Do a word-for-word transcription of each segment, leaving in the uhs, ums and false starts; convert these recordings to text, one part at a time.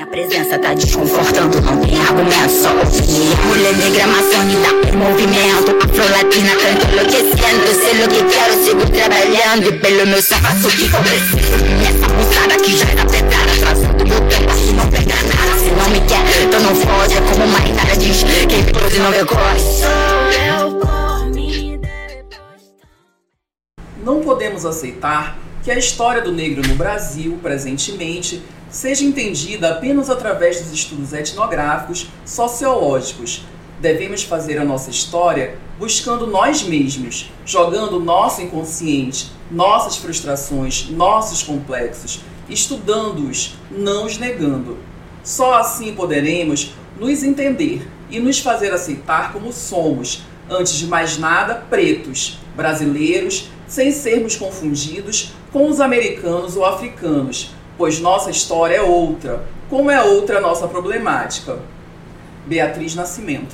presença tá desconfortando, não tem argumento, só opinião. Mulher negra maçonida, movimento afro-latina, canto enlouquecendo. Sei o que quero, sigo trabalhando e pelo meu sapato que comecei. Essa moçada que já era pedrada, trazendo meu tempo e não pega nada. Se não me quer, então não fode, é como uma Itália diz, quem pode não recorre. Não podemos aceitar que a história do negro no Brasil, presentemente, seja entendida apenas através dos estudos etnográficos, sociológicos. Devemos fazer a nossa história buscando nós mesmos, jogando nosso inconsciente, nossas frustrações, nossos complexos, estudando-os, não os negando. Só assim poderemos nos entender e nos fazer aceitar como somos, antes de mais nada, pretos, brasileiros, sem sermos confundidos com os americanos ou africanos, pois nossa história é outra, como é outra a nossa problemática. Beatriz Nascimento.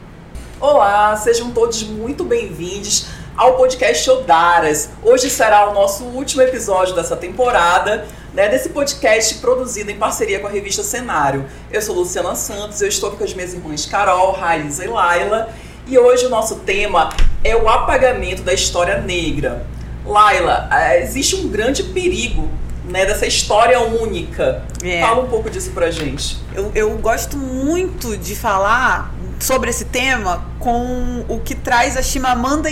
Olá, sejam todos muito bem-vindos ao podcast Odaras. Hoje será o nosso último episódio dessa temporada, né, desse podcast produzido em parceria com a revista Cenário. Eu sou Luciana Santos, eu estou aqui com as minhas irmãs Carol, Raíssa e Laila, e hoje o nosso tema é o apagamento da história negra. Laila, existe um grande perigo, né, dessa história única. É. Fala um pouco disso pra gente. Eu, eu gosto muito de falar sobre esse tema com o que traz a Chimamanda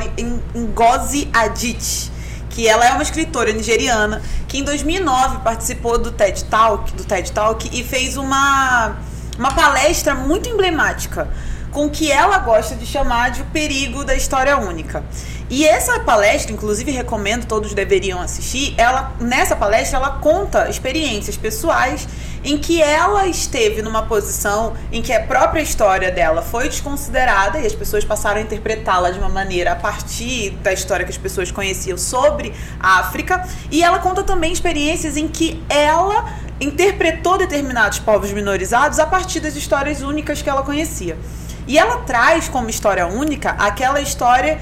Ngozi Adichie, que ela é uma escritora nigeriana que em dois mil e nove participou do TED Talk, do TED Talk e fez uma, uma palestra muito emblemática com o que ela gosta de chamar de o perigo da história única. E essa palestra, inclusive recomendo, todos deveriam assistir, ela, nessa palestra ela conta experiências pessoais em que ela esteve numa posição em que a própria história dela foi desconsiderada e as pessoas passaram a interpretá-la de uma maneira a partir da história que as pessoas conheciam sobre a África, e ela conta também experiências em que ela interpretou determinados povos minorizados a partir das histórias únicas que ela conhecia. E ela traz como história única aquela história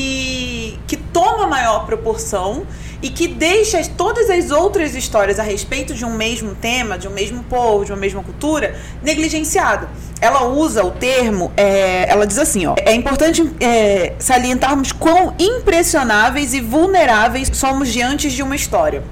que, que toma maior proporção e que deixa todas as outras histórias a respeito de um mesmo tema, de um mesmo povo, de uma mesma cultura, negligenciado. Ela usa o termo, é, ela diz assim, ó, é importante é, salientarmos quão impressionáveis e vulneráveis somos diante de uma história.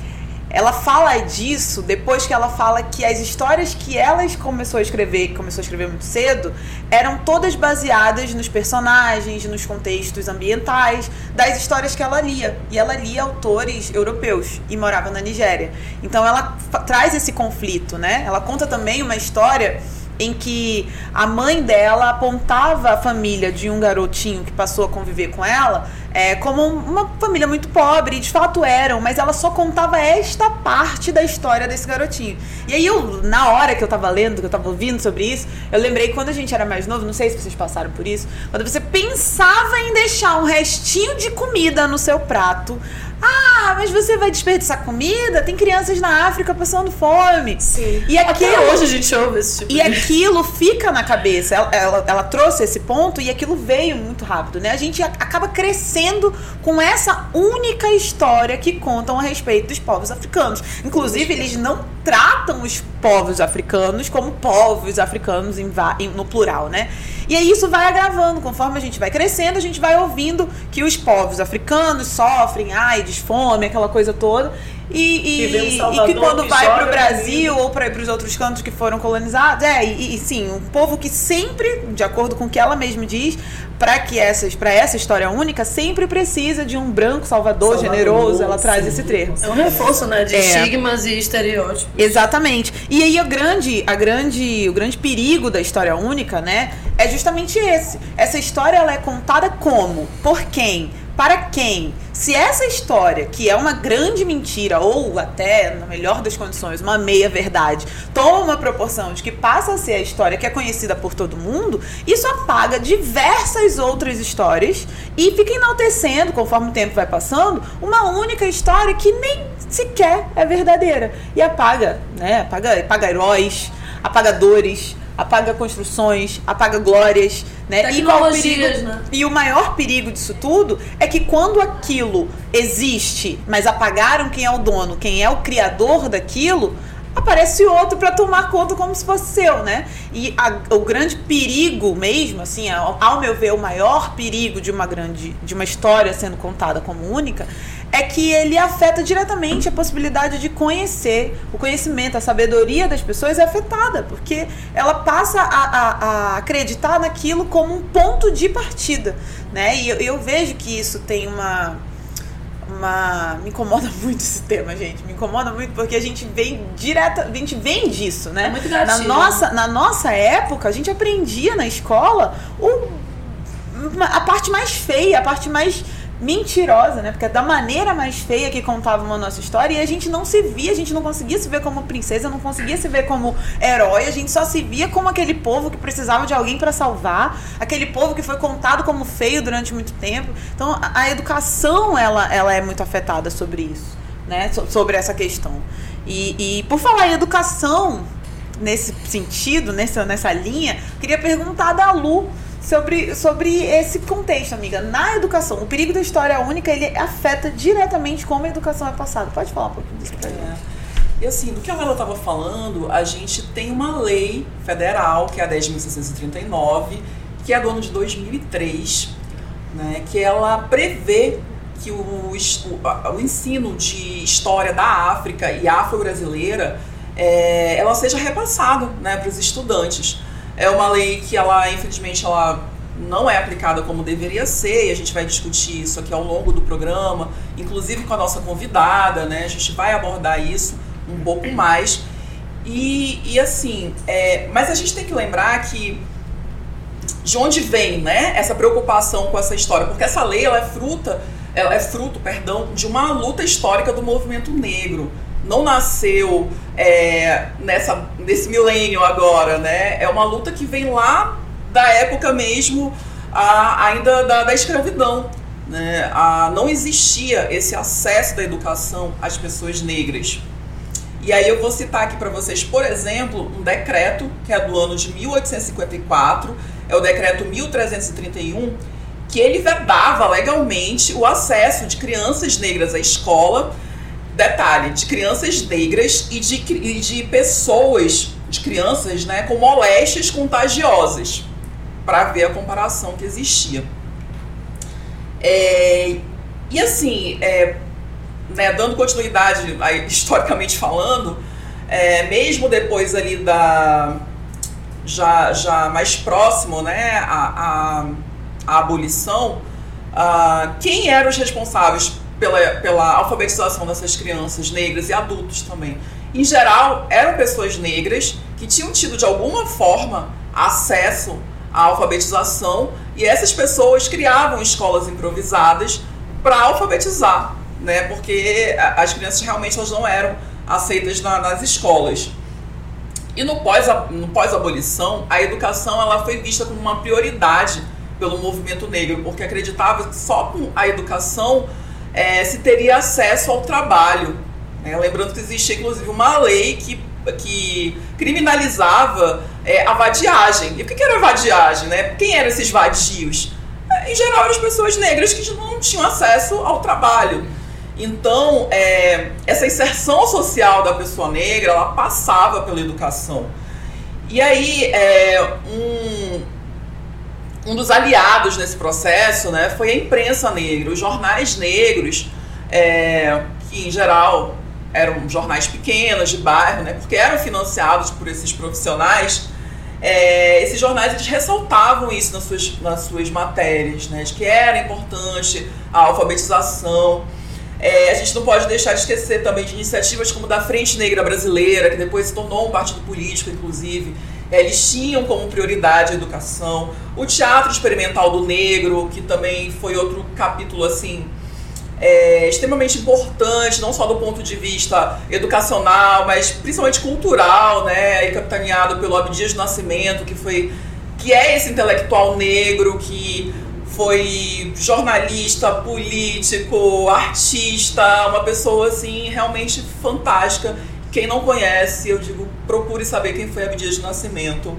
Ela fala disso depois que ela fala que as histórias que ela começou a escrever, que começou a escrever muito cedo, eram todas baseadas nos personagens, nos contextos ambientais, das histórias que ela lia. E ela lia autores europeus e morava na Nigéria. Então ela traz esse conflito, né? Ela conta também uma história em que a mãe dela apontava a família de um garotinho que passou a conviver com ela é, como uma família muito pobre, e de fato eram, mas ela só contava esta parte da história desse garotinho. E aí eu, na hora que eu tava lendo, que eu tava ouvindo sobre isso, eu lembrei que quando a gente era mais novo, não sei se vocês passaram por isso, quando você pensava em deixar um restinho de comida no seu prato, ah, mas você vai desperdiçar comida? Tem crianças na África passando fome. Sim. E aquilo, até hoje a gente ouve esse tipo E de... aquilo fica na cabeça. Ela, ela, ela trouxe esse ponto e aquilo veio muito rápido, né? A gente acaba crescendo com essa única história que contam a respeito dos povos africanos. Inclusive, eles não tratam os povos africanos como povos africanos em, em, no plural, né? E aí isso vai agravando. Conforme a gente vai crescendo, a gente vai ouvindo que os povos africanos sofrem AIDS, fome, aquela coisa toda. E, e, e que quando vai para o Brasil ou para os outros cantos que foram colonizados, é, e, e sim, um povo que sempre, de acordo com o que ela mesma diz, para que essas, para essa história única, sempre precisa de um branco salvador, salvador generoso, ela sim. traz esse termo. É um reforço, né, de é. estigmas e estereótipos. Exatamente. E aí a grande, a grande, o grande perigo da história única, né, é justamente esse. Essa história ela é contada como? Por quem? Para quem? Se essa história, que é uma grande mentira, ou até, na melhor das condições, uma meia-verdade, toma uma proporção de que passa a ser a história que é conhecida por todo mundo, isso apaga diversas outras histórias e fica enaltecendo, conforme o tempo vai passando, uma única história que nem sequer é verdadeira. E apaga, né? Apaga, apaga heróis, apaga dores, apaga construções, apaga glórias, né? E, qual o perigo, né? E o maior perigo disso tudo é que quando aquilo existe, mas apagaram quem é o dono, quem é o criador daquilo, aparece outro para tomar conta como se fosse seu, né? E a, o grande perigo mesmo, assim, ao, ao meu ver, o maior perigo de uma grande, de uma história sendo contada como única, é que ele afeta diretamente a possibilidade de conhecer. O conhecimento, a sabedoria das pessoas é afetada, porque ela passa a, a, a acreditar naquilo como um ponto de partida, né? E eu, eu vejo que isso tem uma... Uma... Me incomoda muito esse tema, gente. Me incomoda muito porque a gente vem direta, a gente vem disso, né? É muito gatilho, na nossa, na nossa época, a gente aprendia na escola o, a parte mais feia, a parte mais mentirosa, né? Porque é da maneira mais feia que contavam a nossa história, e a gente não se via, a gente não conseguia se ver como princesa, não conseguia se ver como herói, a gente só se via como aquele povo que precisava de alguém para salvar, aquele povo que foi contado como feio durante muito tempo. Então a, a educação ela, ela é muito afetada sobre isso, né? So, sobre essa questão. E, e por falar em educação, nesse sentido, nessa, nessa linha, queria perguntar da Lu Sobre, sobre esse contexto, amiga. Na educação, o perigo da história única, ele afeta diretamente como a educação é passada. Pode falar um pouquinho disso pra gente? É. E assim, do que a Lela estava falando, a gente tem uma lei federal, que é a dez mil seiscentos e trinta e nove, que é do ano de dois mil e três, né, que ela prevê que o, o, o ensino de história da África e afro-brasileira, é, ela seja repassado, né, para os estudantes. É uma lei que ela, infelizmente, ela não é aplicada como deveria ser, e a gente vai discutir isso aqui ao longo do programa, inclusive com a nossa convidada, né? A gente vai abordar isso um pouco mais. E, e assim, é, mas a gente tem que lembrar que de onde vem, né, essa preocupação com essa história, porque essa lei ela é fruta, ela é fruto, perdão, de uma luta histórica do movimento negro. Não nasceu é, nessa, nesse milênio agora, né? É uma luta que vem lá da época mesmo, a, ainda da, da escravidão, né? A, não existia esse acesso da educação às pessoas negras. E aí eu vou citar aqui para vocês, por exemplo, um decreto que é do ano de mil oitocentos e cinquenta e quatro, é o decreto mil trezentos e trinta e um, que ele vedava legalmente o acesso de crianças negras à escola. Detalhe, de crianças negras e de, e de pessoas, de crianças, né, com moléstias contagiosas, para ver a comparação que existia. É, e assim, é, né, dando continuidade, aí, historicamente falando, é, mesmo depois ali da, já, já mais próximo, né, a, a, a abolição, a, quem eram os responsáveis Pela, pela alfabetização dessas crianças negras e adultos também? Em geral, eram pessoas negras que tinham tido de alguma forma acesso à alfabetização, e essas pessoas criavam escolas improvisadas para alfabetizar, né? Porque as crianças realmente elas não eram aceitas na, nas escolas. E no pós, no pós-abolição, a educação ela foi vista como uma prioridade pelo movimento negro, porque acreditava que só com a educação É, se teria acesso ao trabalho, né? Lembrando que existia inclusive uma lei que, que criminalizava é, a vadiagem. E o que, que era a vadiagem, né? Quem eram esses vadios? É, em geral eram as pessoas negras que não tinham acesso ao trabalho. Então é, essa inserção social da pessoa negra ela passava pela educação. E aí é, um Um dos aliados nesse processo, né, foi a imprensa negra, os jornais negros, é, que em geral eram jornais pequenos, de bairro, né, porque eram financiados por esses profissionais. É, esses jornais eles ressaltavam isso nas suas, nas suas matérias, né, de que era importante a alfabetização. É, a gente não pode deixar de esquecer também de iniciativas como da Frente Negra Brasileira, que depois se tornou um partido político, inclusive. Eles tinham como prioridade a educação. O Teatro Experimental do Negro, que também foi outro capítulo assim, é, extremamente importante, não só do ponto de vista educacional, mas principalmente cultural, né? E capitaneado pelo Abdias do Nascimento, que, foi, que é esse intelectual negro que foi jornalista, político, artista, uma pessoa assim, realmente fantástica. Quem não conhece, eu digo, procure saber quem foi Abdias do Nascimento.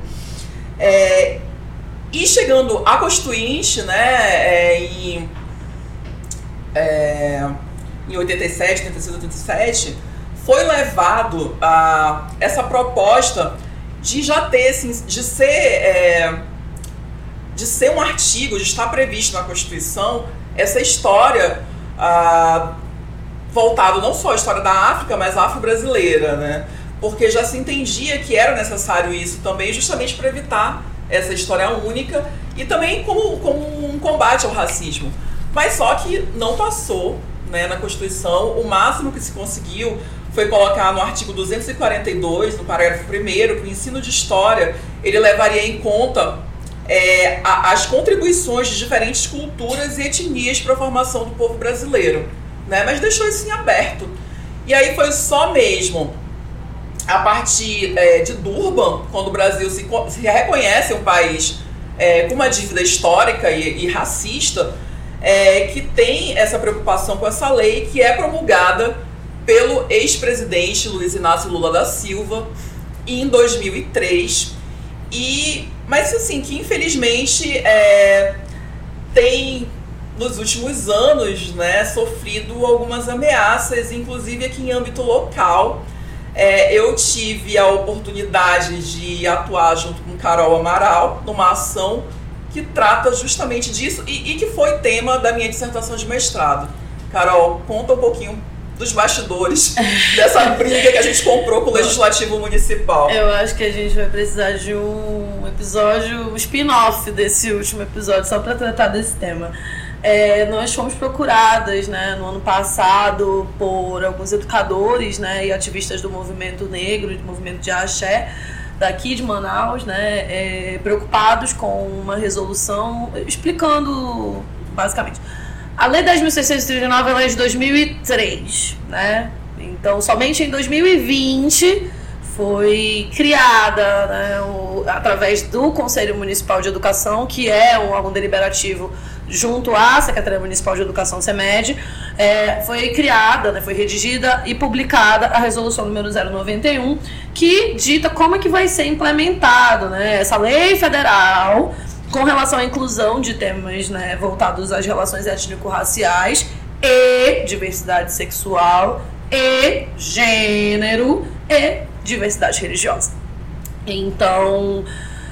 É, e chegando a Constituinte, né, é, em, é, em oitenta e sete, oitenta e seis, oitenta e sete, foi levado a essa proposta de já ter, assim, de ser, é, de ser um artigo, de estar previsto na Constituição, essa história ah, voltado não só à história da África, mas afro-brasileira, né? Porque já se entendia que era necessário isso também, justamente para evitar essa história única e também como, como um combate ao racismo. Mas só que não passou, né, na Constituição. O máximo que se conseguiu foi colocar no artigo duzentos e quarenta e dois, no parágrafo primeiro, que o ensino de história ele levaria em conta é, a, as contribuições de diferentes culturas e etnias para a formação do povo brasileiro, né? Mas deixou isso em aberto. E aí foi só mesmo a partir é, de Durban, quando o Brasil se, se reconhece um país é, com uma dívida histórica e, e racista, é, que tem essa preocupação com essa lei, que é promulgada pelo ex-presidente Luiz Inácio Lula da Silva em dois mil e três. E, mas assim, que infelizmente é, tem nos últimos anos, né, sofrido algumas ameaças, inclusive aqui em âmbito local. É, eu tive a oportunidade de atuar junto com Carol Amaral numa ação que trata justamente disso e, e que foi tema da minha dissertação de mestrado. Carol, conta um pouquinho dos bastidores dessa briga que a gente comprou com o Legislativo Municipal. Eu acho que a gente vai precisar de um episódio, um spin-off desse último episódio, só para tratar desse tema. É, nós fomos procuradas, né, no ano passado por alguns educadores, né, e ativistas do movimento negro e do movimento de axé daqui de Manaus, né, é, preocupados com uma resolução explicando basicamente a Lei dez mil seiscentos e trinta e nove ela é de dois mil e três, né? Então somente em dois mil e vinte foi criada, né, o, através do Conselho Municipal de Educação, que é um órgão deliberativo junto à Secretaria Municipal de Educação, SEMED, é, foi criada, né, foi redigida e publicada a resolução número zero noventa e um, que dita como é que vai ser implementado, né, essa lei federal com relação à inclusão de temas, né, voltados às relações étnico-raciais e diversidade sexual e gênero e diversidade religiosa. Então,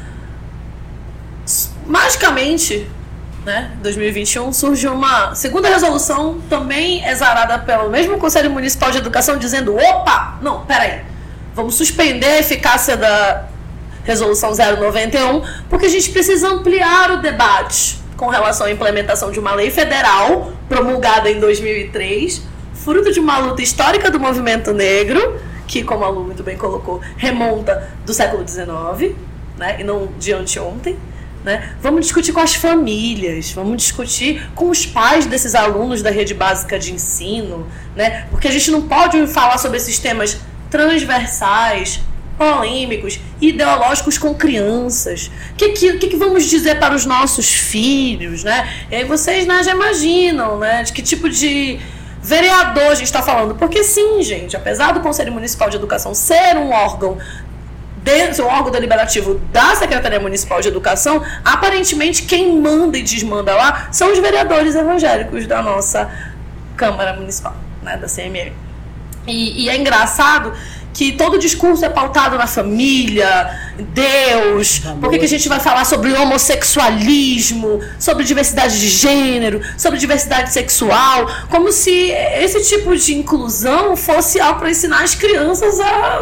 magicamente, né, dois mil e vinte e um, surge uma segunda resolução, também exarada pelo mesmo Conselho Municipal de Educação, dizendo, opa, não, peraí, vamos suspender a eficácia da resolução zero noventa e um, porque a gente precisa ampliar o debate com relação à implementação de uma lei federal promulgada em dois mil e três, fruto de uma luta histórica do movimento negro, que, como a Lu muito bem colocou, remonta do século dezenove, né, e não de anteontem. Né? Vamos discutir com as famílias, vamos discutir com os pais desses alunos da rede básica de ensino, né? Porque a gente não pode falar sobre esses temas transversais, polêmicos, ideológicos com crianças. O que, que, que vamos dizer para os nossos filhos? Né? E aí vocês, né, já imaginam, né, de que tipo de vereador a gente está falando. Porque sim, gente, apesar do Conselho Municipal de Educação ser um órgão dentro do órgão deliberativo da Secretaria Municipal de Educação, aparentemente quem manda e desmanda lá são os vereadores evangélicos da nossa Câmara Municipal, né, da C M M. E, e é engraçado que todo discurso é pautado na família, Deus, por que, que a gente vai falar sobre homossexualismo, sobre diversidade de gênero, sobre diversidade sexual, como se esse tipo de inclusão fosse algo para ensinar as crianças a...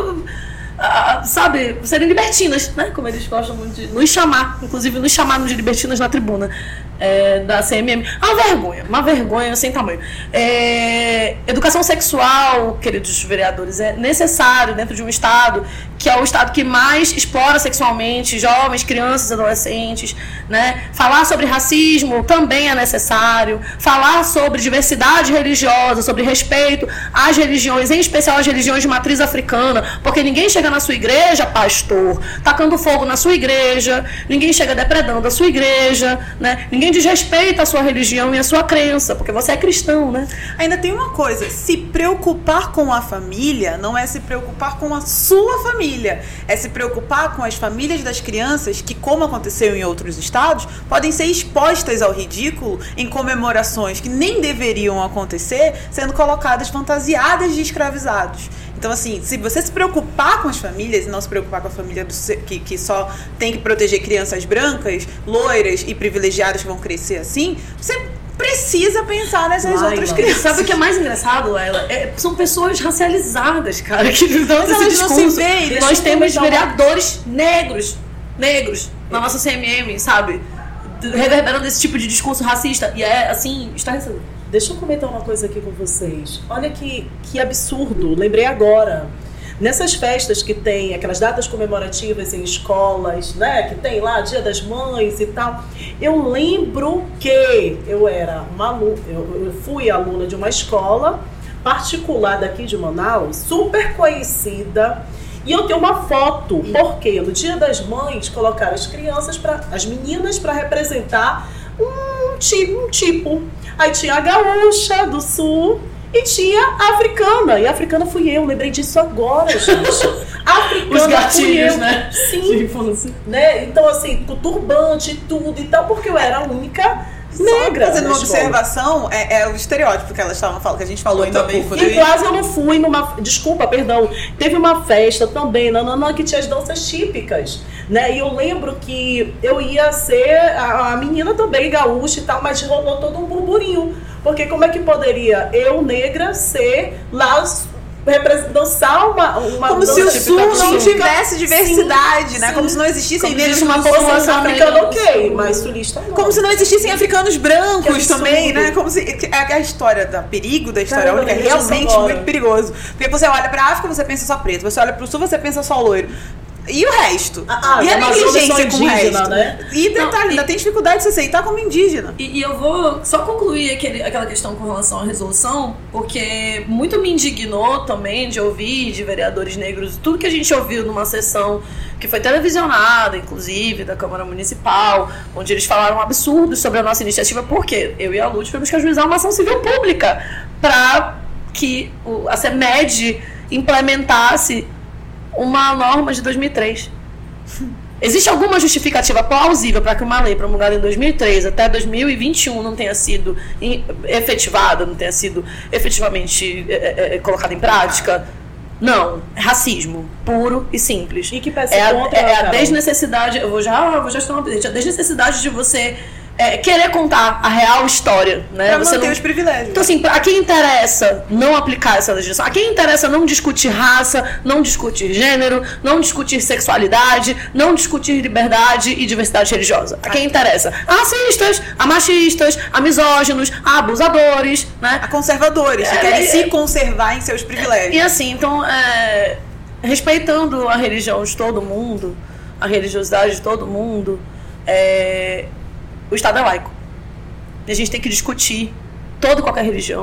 Uh, sabe, serem libertinas, né? Como eles gostam muito de nos chamar, inclusive nos chamaram de libertinas na tribuna é, da C M M. Uma vergonha, uma vergonha sem tamanho. É, educação sexual, queridos vereadores, é necessário dentro de um Estado que é o Estado que mais explora sexualmente jovens, crianças, adolescentes, né? Falar sobre racismo também é necessário. Falar sobre diversidade religiosa, sobre respeito às religiões, em especial às religiões de matriz africana, porque ninguém chega na sua igreja, pastor, tacando fogo na sua igreja, ninguém chega depredando a sua igreja, né? Ninguém desrespeita a sua religião e a sua crença, porque você é cristão, né? Ainda tem uma coisa, se preocupar com a família não é se preocupar com a sua família, é se preocupar com as famílias das crianças que, como aconteceu em outros estados, podem ser expostas ao ridículo em comemorações que nem deveriam acontecer, sendo colocadas fantasiadas de escravizados. Então, assim, se você se preocupar com as famílias e não se preocupar com a família do, que, que só tem que proteger crianças brancas, loiras e privilegiadas que vão crescer assim, você precisa pensar nessas Laila. outras crianças. Sabe o que é mais engraçado, Laila? É, são pessoas racializadas, cara, que dão Mas esse elas não se discurso. veem, E deixa nós eu temos comentar uma- vereadores negros, negros, na nossa C M M, sabe? Reverberando esse tipo de discurso racista. E é, assim, estarrecedor. Deixa eu comentar uma coisa aqui com vocês. Olha que, que absurdo, lembrei agora. Nessas festas que tem aquelas datas comemorativas em escolas, né? Que tem lá Dia das Mães e tal. Eu lembro que eu era uma aluna, eu, eu fui aluna de uma escola particular daqui de Manaus, super conhecida. E eu tenho uma foto, porque no Dia das Mães colocaram as crianças, pra, as meninas, para representar um tipo, um tipo. Aí tinha a gaúcha do sul e tinha a africana. E a africana fui eu, lembrei disso agora, gente. A africana Os gatilhos, fui eu. né? Sim. Né? Então, assim, com turbante e tudo e tal, porque eu era a única negra. Só fazendo na uma escola. observação, é, é o estereótipo que elas estavam falando, que a gente falou Então, também. em classe eu não fui numa. Desculpa, perdão. Teve uma festa também, nananã, que tinha as danças típicas. Né? E eu lembro que eu ia ser a, a menina também, gaúcha e tal, mas rolou todo um burburinho. Porque como é que poderia eu, negra, ser lá, dançar uma, uma Como dança se o típica Sul do não Sul. tivesse diversidade, Sim, né? sim. Como se não existissem Como negros existe uma uma população população Africano, negra. ok, mas sulista não. Como se não existissem africanos brancos Que absurdo. também, né? Como se é a história da perigo da história Caramba, única é eu lembrei disso realmente agora. muito perigoso. Porque você olha pra África, você pensa só preto. Você olha pro Sul, você pensa só loiro. E o resto? Ah, ah, e a os amazônicos negligência são com o indígena, resto? né? E detalhe, Não, e- ainda tem dificuldade de se aceitar como indígena. E, e eu vou só concluir aquele, aquela questão com relação à resolução, porque muito me indignou também de ouvir de vereadores negros tudo que a gente ouviu numa sessão que foi televisionada, inclusive, da Câmara Municipal, onde eles falaram absurdos sobre a nossa iniciativa, porque eu e a Lute tivemos que ajuizar uma ação civil pública para que o, a CEMED implementasse uma norma de dois mil e três. Existe alguma justificativa plausível para que uma lei promulgada em dois mil e três até dois mil e vinte e um não tenha sido em- efetivada, não tenha sido efetivamente é, é, colocada em prática? Não. É racismo, puro e simples. E que peça É a, contra, é a Carol? desnecessidade, eu vou já, eu vou já estar uma a desnecessidade de você é, querer contar a real história, né? Pra Você manter não- os privilégios. Então, assim, a quem interessa não aplicar essa legislação, a quem interessa não discutir raça, não discutir gênero, não discutir sexualidade, não discutir liberdade e diversidade religiosa. A quem interessa? A racistas, a machistas, a misóginos, a abusadores, né? a conservadores, que É, querem é, se conservar em seus privilégios. E assim, então, é, respeitando a religião de todo mundo, a religiosidade de todo mundo, é, o Estado é laico. E a gente tem que discutir toda e qualquer religião.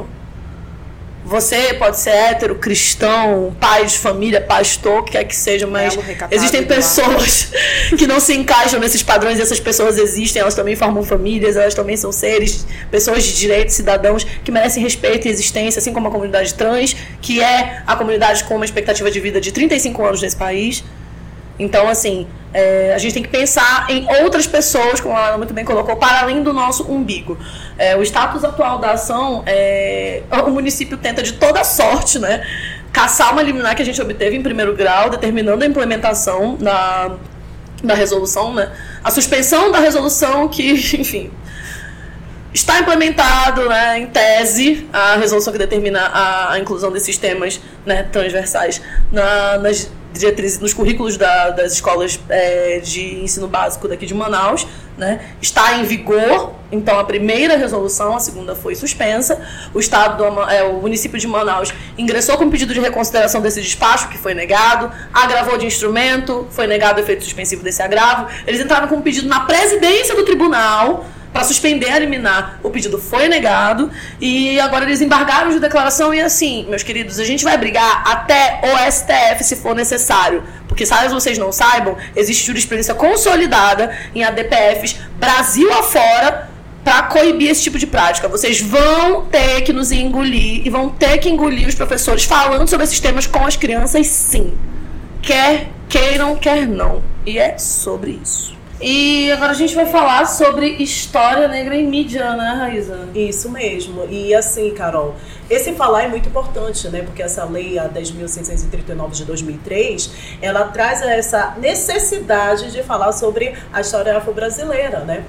Você pode ser hétero, cristão, pai de família, pastor, o que quer que seja, mas Belo, recatado, existem do lar. pessoas que não se encaixam nesses padrões, e essas pessoas existem, elas também formam famílias, elas também são seres, pessoas de direitos, cidadãos que merecem respeito e existência, assim como a comunidade trans, que é a comunidade com uma expectativa de vida de trinta e cinco anos nesse país. Então, assim, é, a gente tem que pensar em outras pessoas, como ela muito bem colocou, para além do nosso umbigo. É, o status atual da ação, é, o município tenta de toda sorte, né, caçar uma liminar que a gente obteve em primeiro grau, determinando a implementação da, da resolução, né, a suspensão da resolução que, enfim, está implementado, né, em tese, a resolução que determina a, a inclusão desses temas, né, transversais na, nas diretrizes, nos currículos da, das escolas é, de ensino básico daqui de Manaus, né, está em vigor. Então, a primeira resolução, a segunda foi suspensa. O estado, do, é, o município de Manaus ingressou com pedido de reconsideração desse despacho, que foi negado, agravou de instrumento, foi negado o efeito suspensivo desse agravo. Eles entraram com um pedido na presidência do tribunal para suspender a liminar. O pedido foi negado e agora eles embargaram de declaração. E assim, meus queridos, a gente vai brigar até o S T F se for necessário, porque caso vocês não saibam, existe jurisprudência consolidada em A D P Fs Brasil afora para coibir esse tipo de prática. Vocês vão ter que nos engolir e vão ter que engolir os professores falando sobre esses temas com as crianças, sim. Quer queiram, quer não. E é sobre isso. E agora a gente vai falar sobre história negra em mídia, né, Raíza? Isso mesmo. E assim, Carol, esse falar é muito importante, né? Porque essa lei, a dez mil seiscentos e trinta e nove de dois mil e três, ela traz essa necessidade de falar sobre a história afro-brasileira, né?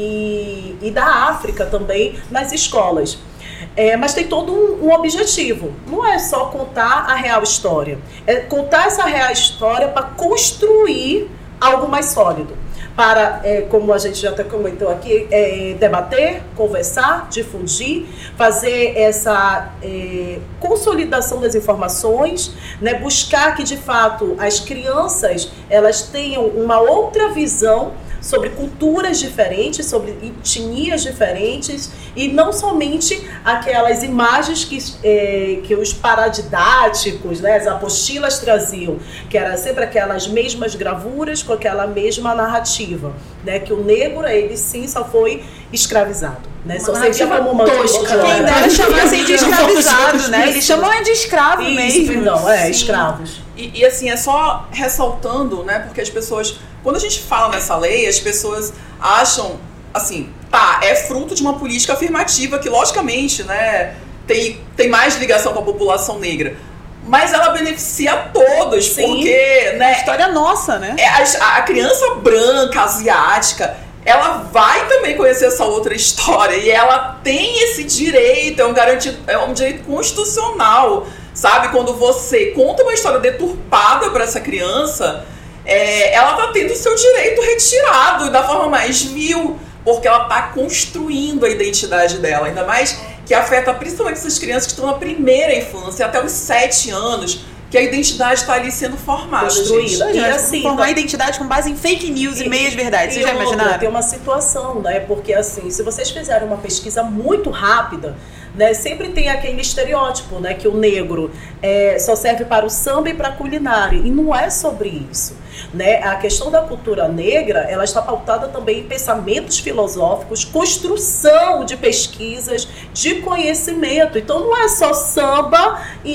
E, e da África também nas escolas. É, mas tem todo um, um objetivo. Não é só contar a real história. É contar essa real história para construir algo mais sólido. Para, é, como a gente já até comentou aqui, é, debater, conversar, difundir, fazer essa é, consolidação das informações, né, buscar que, de fato, as crianças elas tenham uma outra visão sobre culturas diferentes, sobre etnias diferentes, e não somente aquelas imagens que, é, que os paradidáticos, né, as apostilas traziam, que era sempre aquelas mesmas gravuras com aquela mesma narrativa, né, que o negro, ele sim só foi escravizado, né, uma só servia como uma tosca, Quem né? deve chamar assim de escravizado, né? Eles chamam é de escravo Isso, mesmo. não, é, Sim. escravos. E, e assim, é só ressaltando, né? Porque as pessoas, quando a gente fala nessa lei, as pessoas acham, assim, tá, é fruto de uma política afirmativa que, logicamente, né, tem, tem mais ligação com a população negra. Mas ela beneficia a todos, Sim. porque, né, História nossa, né? é, a, a criança branca, asiática, ela vai também conhecer essa outra história e ela tem esse direito, é um, garantido, é um direito constitucional, sabe? Quando você conta uma história deturpada para essa criança, é, ela tá tendo o seu direito retirado da forma mais vil, porque ela tá construindo a identidade dela, ainda mais que afeta principalmente essas crianças que estão na primeira infância, até os sete anos, que a identidade está ali sendo formada, Construída. gente. E Mas assim, formar tá- identidade com base em fake news e, meias verdades. Vocês E já outra, imaginaram? Tem uma situação, né? Porque assim, se vocês fizerem uma pesquisa muito rápida, né, sempre tem aquele estereótipo, né, que o negro é, só serve para o samba e para a culinária. E não é sobre isso. Né? A questão da cultura negra, ela está pautada também em pensamentos filosóficos, construção de pesquisas, de conhecimento. Então não é só samba e,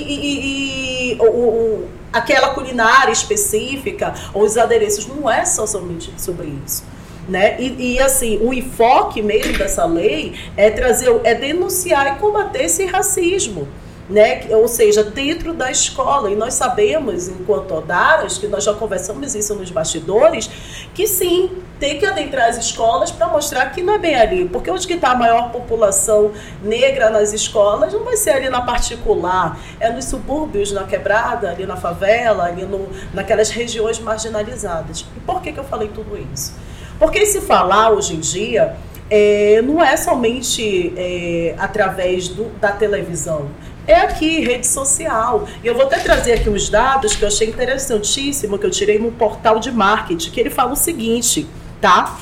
e, e o, o, aquela culinária específica ou os adereços. Não é só somente sobre isso. Né? E, e assim, o enfoque mesmo dessa lei é trazer, é denunciar e combater esse racismo, né? Ou seja, dentro da escola. E nós sabemos, enquanto odaras, que nós já conversamos isso nos bastidores, que sim, tem que adentrar as escolas para mostrar que não é bem ali, porque onde que está a maior população negra nas escolas não vai ser ali na particular, é nos subúrbios, na quebrada, ali na favela, ali no, naquelas regiões marginalizadas. E por que que eu falei tudo isso? Porque se falar hoje em dia, é, não é somente é, através do, da televisão, é aqui, rede social. E eu vou até trazer aqui uns dados que eu achei interessantíssimo, que eu tirei no portal de marketing, que ele fala o seguinte, tá?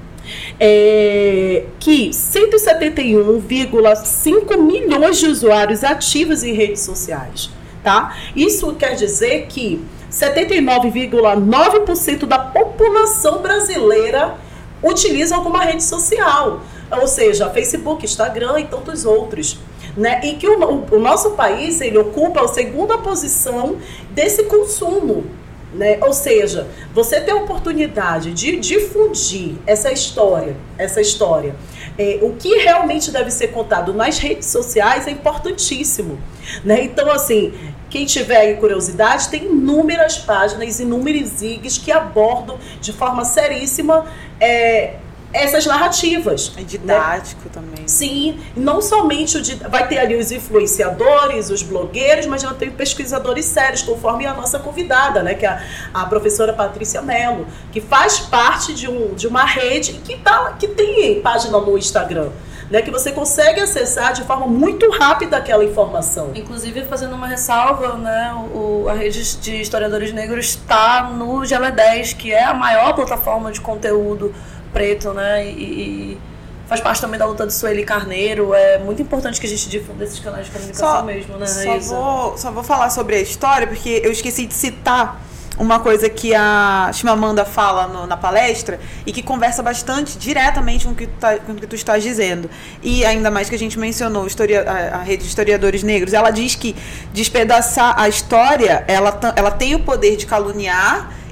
É, que cento e setenta e um vírgula cinco milhões de usuários ativos em redes sociais, tá? Isso quer dizer que setenta e nove vírgula nove por cento da população brasileira utiliza alguma rede social, ou seja, Facebook, Instagram e tantos outros, né? E que o, o, o nosso país, ele ocupa a segunda posição desse consumo, né? Ou seja, você tem a oportunidade de difundir essa história, essa história. É, o que realmente deve ser contado nas redes sociais é importantíssimo, né? Então, assim, quem tiver curiosidade, tem inúmeras páginas, inúmeros igs que abordam de forma seríssima é, essas narrativas. É didático, né? Também. Sim, não somente o de, vai ter ali os influenciadores, os blogueiros, mas já tem pesquisadores sérios, conforme a nossa convidada, né, que é a, a professora Patrícia Mello, que faz parte de, um, de uma rede que, tá, que tem página no Instagram, né, que você consegue acessar de forma muito rápida aquela informação. Inclusive, fazendo uma ressalva, né, o, a rede de historiadores negros está no G E L E dez, que é a maior plataforma de conteúdo preto, né, e, e faz parte também da luta de Sueli Carneiro. É muito importante que a gente difunda esses canais de comunicação Só, mesmo, né, só Raíza? vou, só vou falar sobre a história, porque eu esqueci de citar uma coisa que a Chimamanda fala no, na palestra e que conversa bastante diretamente com o que tu, tá, com o que tu estás dizendo. E ainda mais que a gente mencionou historia, a, a rede de historiadores negros, ela diz que despedaçar a história, ela, ela tem o poder de caluniar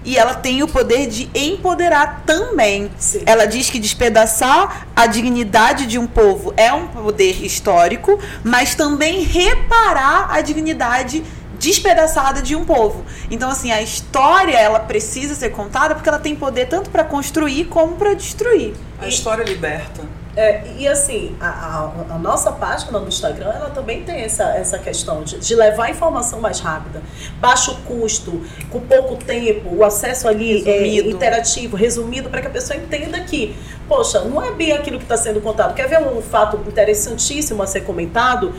e ela tem o poder de empoderar também. Sim. Ela diz que despedaçar a dignidade de um povo é um poder histórico, mas também reparar a dignidade despedaçada de um povo. Então, assim, a história, ela precisa ser contada porque ela tem poder tanto para construir como para destruir. A história liberta. É, e assim, a, a, a nossa página no Instagram, ela também tem essa, essa questão de, de levar a informação mais rápida, baixo custo, com pouco tempo, o acesso ali é, interativo, resumido, para que a pessoa entenda que, poxa, não é bem aquilo que está sendo contado. Quer ver um fato interessantíssimo a ser comentado?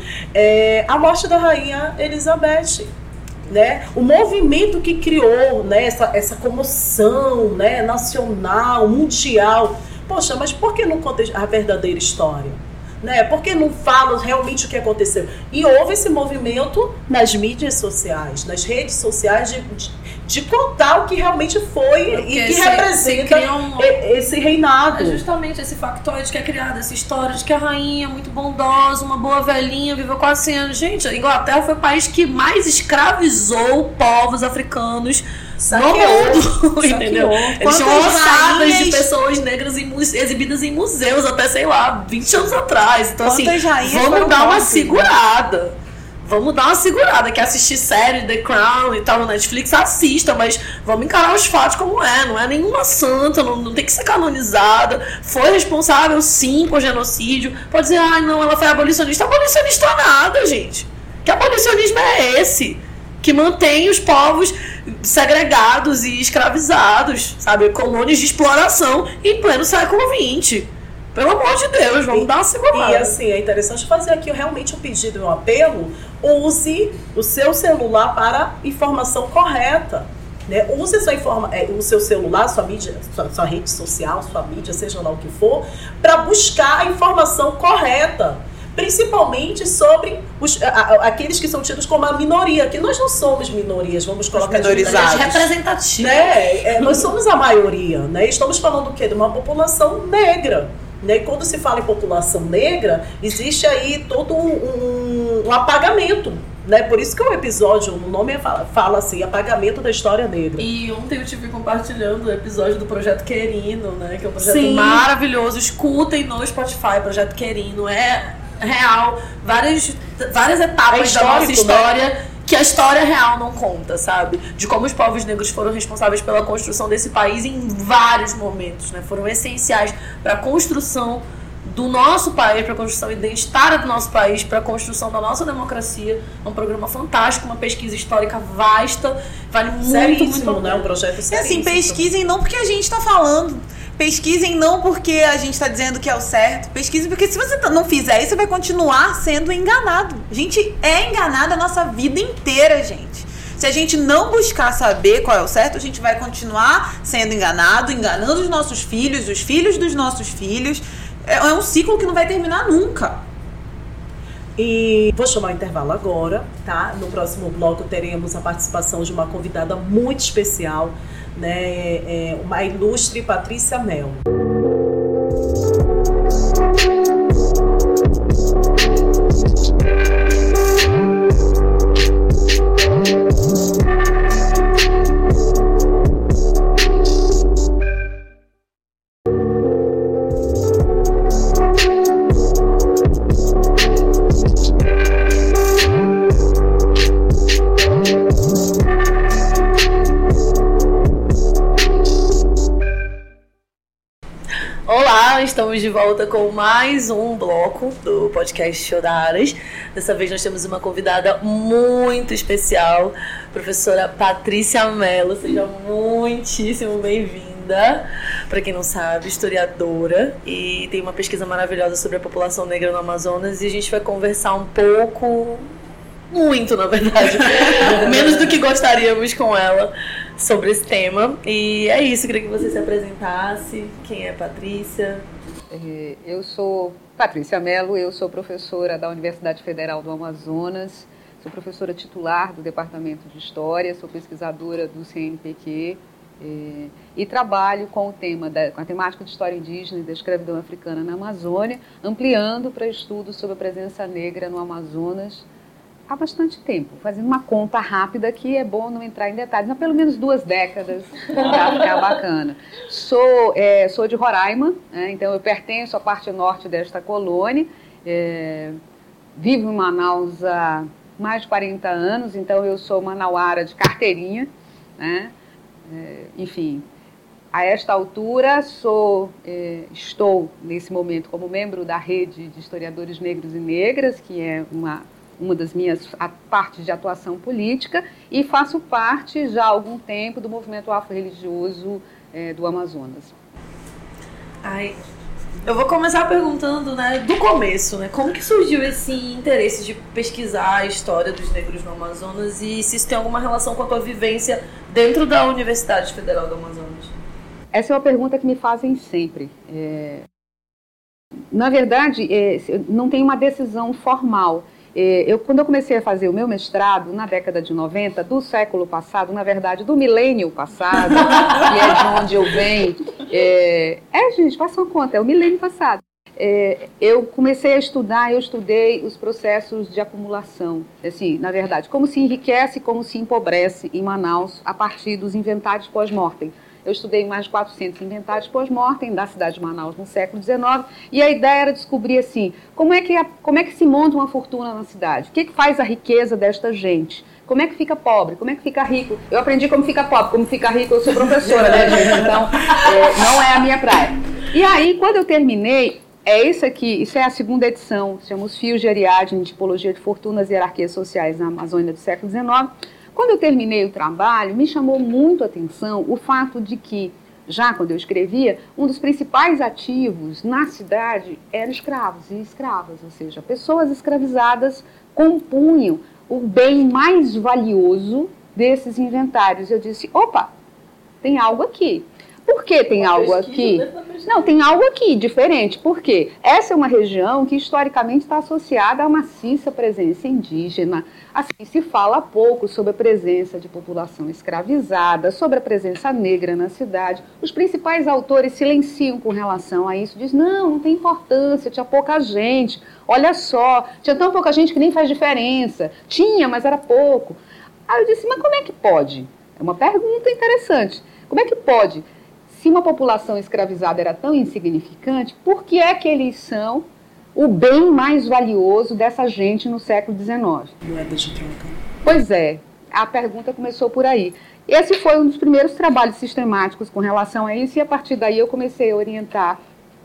É a morte da rainha Elizabeth. Né? O movimento que criou, né, essa, essa comoção, né, nacional, mundial. Poxa, mas por que não conta a verdadeira história? Né? Por que não fala realmente o que aconteceu? E houve esse movimento nas mídias sociais, nas redes sociais, de, de, de contar o que realmente foi Porque e que se, representa se um, esse reinado. É justamente esse factoide que é criado, essa história de que a rainha é muito bondosa, uma boa velhinha, viveu quase cem anos. Gente, a Inglaterra foi o país que mais escravizou povos africanos Saqueou, no mundo, entendeu? Eles tinham ossadas rainhas... de pessoas negras em, exibidas em museus até, sei lá, vinte anos atrás. Então, Quantas assim, vamos dar uma segurada. Vamos dar uma segurada. Quer assistir série The Crown e tal no Netflix? Assista, mas vamos encarar os fatos como é. Não é nenhuma santa, não, não tem que ser canonizada. Foi responsável, sim, por genocídio. Pode dizer, ah, não, ela foi abolicionista. Abolicionista nada, gente. Que abolicionismo é esse? Que mantém os povos segregados e escravizados, sabe? Colônias de exploração em pleno século vinte. Pelo amor de Deus, vamos e, dar uma segurada. E assim, é interessante fazer aqui realmente um pedido e um apelo. Use o seu celular para informação correta. Né? Use sua informa- o seu celular, sua mídia, sua, sua rede social, sua mídia, seja lá o que for, para buscar a informação correta. Principalmente sobre os, a, a, aqueles que são tidos como a minoria, que nós não somos minorias, vamos colocar minorizados. Representativos. Né? É, nós somos a maioria, né? Estamos falando o quê? De uma população negra. Né? E quando se fala em população negra, existe aí todo um, um, um apagamento. Né? Por isso que o episódio, o nome é, fala, fala assim, apagamento da história negra. E ontem eu estive compartilhando o episódio do Projeto Querino, né? Que é um projeto Sim. maravilhoso. Escutem no Spotify, Projeto Querino. É real, várias, várias etapas é da nossa história, né? Que a história real não conta, sabe? De como os povos negros foram responsáveis pela construção desse país em vários momentos, né? Foram essenciais para a construção do nosso país, para a construção identitária do nosso país, para a construção da nossa democracia. É um programa fantástico, uma pesquisa histórica vasta, vale muito, seríssimo, muito né? Um projeto seríssimo. E assim, pesquisem não porque a gente está falando. Pesquisem não porque a gente está dizendo que é o certo. Pesquisem porque se você não fizer isso, você vai continuar sendo enganado. A gente é enganado a nossa vida inteira, gente. Se a gente não buscar saber qual é o certo, a gente vai continuar sendo enganado, enganando os nossos filhos, os filhos dos nossos filhos. É um ciclo que não vai terminar nunca. E vou chamar o intervalo agora, tá? No próximo bloco teremos a participação de uma convidada muito especial, né? É uma ilustre Patrícia Mello. Estamos de volta com mais um bloco do podcast Choradas. Dessa vez nós temos uma convidada muito especial, professora Patrícia Mello. Seja muitíssimo bem-vinda. Para quem não sabe, historiadora, e tem uma pesquisa maravilhosa sobre a população negra no Amazonas, e a gente vai conversar um pouco, muito na verdade, menos do que gostaríamos com ela, sobre esse tema. E é isso, queria que você se apresentasse. Quem é Patrícia? Eu sou Patrícia Mello, eu sou professora da Universidade Federal do Amazonas, sou professora titular do Departamento de História, sou pesquisadora do C N P Q e, e trabalho com o tema da, com a temática de história indígena e da escravidão africana na Amazônia, ampliando para estudos sobre a presença negra no Amazonas há bastante tempo, fazendo uma conta rápida que é bom não entrar em detalhes, mas pelo menos duas décadas para ficar bacana. Sou, é, sou de Roraima, né, então eu pertenço à parte norte desta colônia, é, vivo em Manaus há mais de quarenta anos, então eu sou manauara de carteirinha, né, é, enfim, a esta altura sou, é, estou nesse momento como membro da Rede de Historiadores Negros e Negras, que é uma uma das minhas partes de atuação política, e faço parte já há algum tempo do movimento afro-religioso é, do Amazonas. Ai, eu vou começar perguntando, né, do começo, né, como que surgiu esse interesse de pesquisar a história dos negros no Amazonas e se isso tem alguma relação com a tua vivência dentro da Universidade Federal do Amazonas? Essa é uma pergunta que me fazem sempre. É... Na verdade, é, não tem uma decisão formal. Eu, quando eu comecei a fazer o meu mestrado, na década de noventa, do século passado, na verdade, do milênio passado, que é de onde eu venho, é, é gente, façam conta, é o milênio passado. É, eu comecei a estudar, eu estudei os processos de acumulação, assim, na verdade, como se enriquece, como se empobrece em Manaus a partir dos inventários pós-mortem. Eu estudei mais de quatrocentos inventários pós-mortem da cidade de Manaus no século dezenove, e a ideia era descobrir assim, como é que, a, como é que se monta uma fortuna na cidade? O que, que faz a riqueza desta gente? Como é que fica pobre? Como é que fica rico? Eu aprendi como fica pobre, como fica rico, eu sou professora, né, gente? Então, é, não é a minha praia. E aí, quando eu terminei, é isso aqui, isso é a segunda edição, chama Os Fios de Ariadne, Tipologia de Fortunas e Hierarquias Sociais na Amazônia do século dezenove. Quando eu terminei o trabalho, me chamou muito a atenção o fato de que, já quando eu escrevia, um dos principais ativos na cidade eram escravos e escravas, ou seja, pessoas escravizadas compunham o bem mais valioso desses inventários. Eu disse, opa, tem algo aqui. Por que tem algo aqui? Não, tem algo aqui diferente. Por quê? Essa é uma região que historicamente está associada a maciça presença indígena. Assim, se fala pouco sobre a presença de população escravizada, sobre a presença negra na cidade. Os principais autores silenciam com relação a isso. Dizem, não, não tem importância, tinha pouca gente. Olha só, tinha tão pouca gente que nem faz diferença. Tinha, mas era pouco. Aí eu disse, mas como é que pode? É uma pergunta interessante. Como é que pode? Se uma população escravizada era tão insignificante, por que é que eles são o bem mais valioso dessa gente no século dezenove? Moeda de troca. Pois é, a pergunta começou por aí. Esse foi um dos primeiros trabalhos sistemáticos com relação a isso, e a partir daí eu comecei a orientar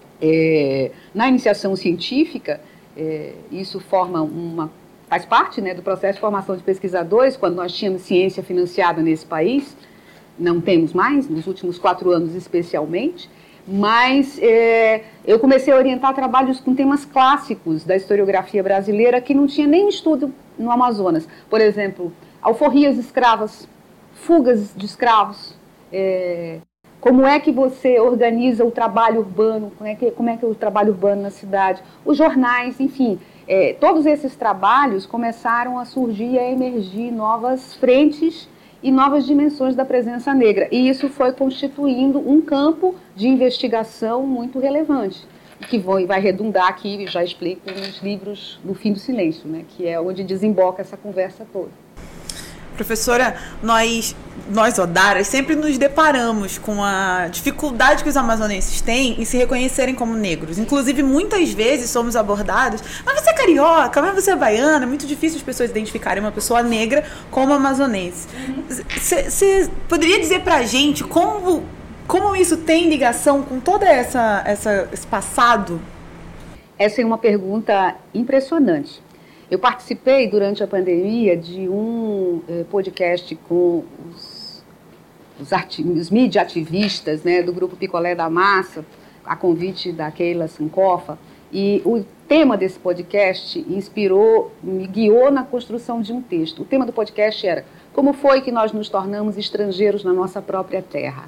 é, na iniciação científica, é, isso forma uma, faz parte, né, do processo de formação de pesquisadores, quando nós tínhamos ciência financiada nesse país. Não temos mais, nos últimos quatro anos especialmente, mas é, eu comecei a orientar trabalhos com temas clássicos da historiografia brasileira que não tinha nem estudo no Amazonas. Por exemplo, alforrias escravas, fugas de escravos, é, como é que você organiza o trabalho urbano, como é que, como é que é o trabalho urbano na cidade, os jornais, enfim. É, todos esses trabalhos começaram a surgir e a emergir novas frentes e novas dimensões da presença negra. E isso foi constituindo um campo de investigação muito relevante, que vai redundar aqui, já explico, nos livros do Fim do Silêncio, né, que é onde desemboca essa conversa toda. Professora, nós, nós Odaras, sempre nos deparamos com a dificuldade que os amazonenses têm em se reconhecerem como negros. Inclusive, muitas vezes somos abordados, mas você é carioca, mas você é baiana, é muito difícil as pessoas identificarem uma pessoa negra como amazonense. Você uhum. poderia dizer pra gente como, como isso tem ligação com todo essa, essa, esse passado? Essa é uma pergunta impressionante. Eu participei durante a pandemia de um eh, podcast com os, os, os mídia ativistas, né, do grupo Picolé da Massa, a convite da Keila Sankofa, e o tema desse podcast inspirou, me guiou na construção de um texto. O tema do podcast era como foi que nós nos tornamos estrangeiros na nossa própria terra.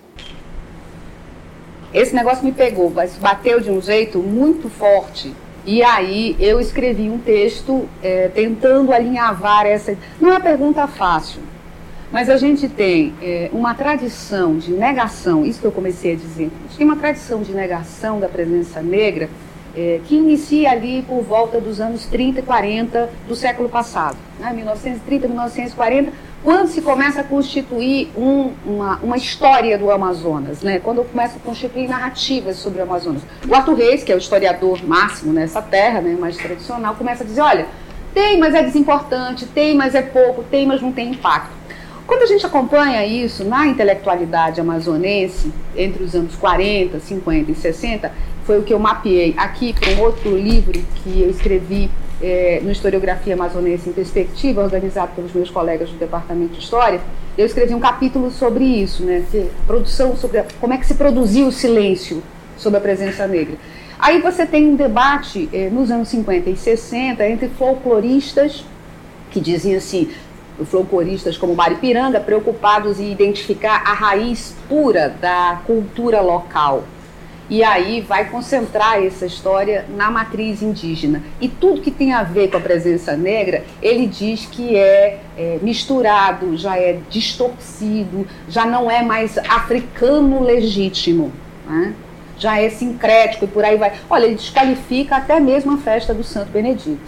Esse negócio me pegou, mas bateu de um jeito muito forte. E aí eu escrevi um texto é, tentando alinhavar essa... Não é uma pergunta fácil, mas a gente tem é, uma tradição de negação, isso que eu comecei a dizer, a gente tem uma tradição de negação da presença negra é, que inicia ali por volta dos anos trinta e quarenta do século passado, né? mil novecentos e trinta, mil novecentos e quarenta, quando se começa a constituir um, uma, uma história do Amazonas, né? Quando começa a constituir narrativas sobre o Amazonas. O Arthur Reis, que é o historiador máximo nessa terra, né, mais tradicional, começa a dizer, olha, tem, mas é desimportante, tem, mas é pouco, tem, mas não tem impacto. Quando a gente acompanha isso na intelectualidade amazonense, entre os anos quarenta, cinquenta e sessenta, foi o que eu mapeei aqui com um outro livro que eu escrevi é, no Historiografia Amazonense em Perspectiva, organizado pelos meus colegas do Departamento de História. Eu escrevi um capítulo sobre isso, né, que a produção, sobre a, como é que se produziu o silêncio sobre a presença negra. Aí você tem um debate eh, nos anos cinquenta e sessenta entre folcloristas que diziam assim, folcloristas como Maripiranga, preocupados em identificar a raiz pura da cultura local. E aí vai concentrar essa história na matriz indígena. E tudo que tem a ver com a presença negra, ele diz que é, é misturado, já é distorcido, já não é mais africano legítimo, né? Já é sincrético e por aí vai. Olha, ele desqualifica até mesmo a festa do Santo Benedito.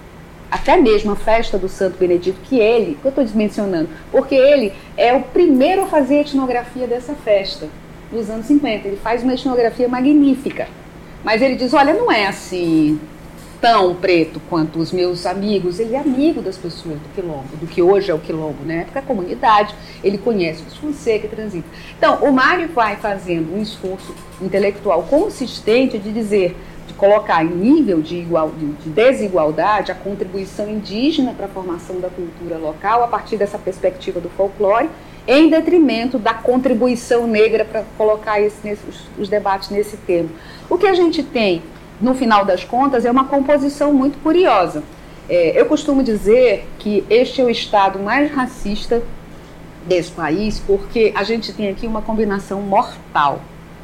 Até mesmo a festa do Santo Benedito, que ele, que eu estou mencionando, porque ele é o primeiro a fazer a etnografia dessa festa, nos anos cinquenta. Ele faz uma etnografia magnífica. Mas ele diz, olha, não é assim tão preto quanto os meus amigos. Ele é amigo das pessoas do Quilombo, do que hoje é o Quilombo, né? Porque a comunidade, ele conhece o Fonseca e transita. Então, o Mário vai fazendo um esforço intelectual consistente de dizer, de colocar em nível de, igual, de, de desigualdade a contribuição indígena para a formação da cultura local a partir dessa perspectiva do folclore, em detrimento da contribuição negra para colocar esse, nesse, os, os debates nesse tema. O que a gente tem, no final das contas, é uma composição muito curiosa. É, eu costumo dizer que este é o estado mais racista desse país, porque a gente tem aqui uma combinação mortal.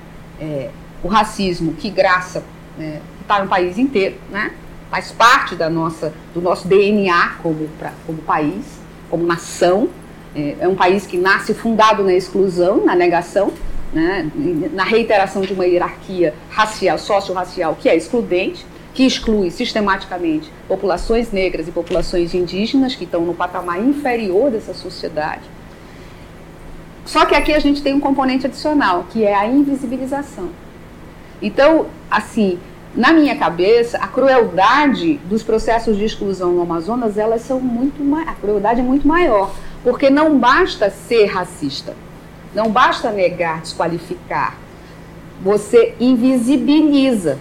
É, o racismo que graça é, está no país inteiro, né? Faz parte da nossa, do nosso D N A como, pra, como país, como nação. É, é um país que nasce fundado na exclusão, na negação, né? Na reiteração de uma hierarquia racial, socio-racial que é excludente, que exclui sistematicamente populações negras e populações indígenas que estão no patamar inferior dessa sociedade. Só que aqui a gente tem um componente adicional, que é a invisibilização. Então, assim, na minha cabeça, a crueldade dos processos de exclusão no Amazonas, elas são muito ma- a crueldade é muito maior, porque não basta ser racista, não basta negar, desqualificar, você invisibiliza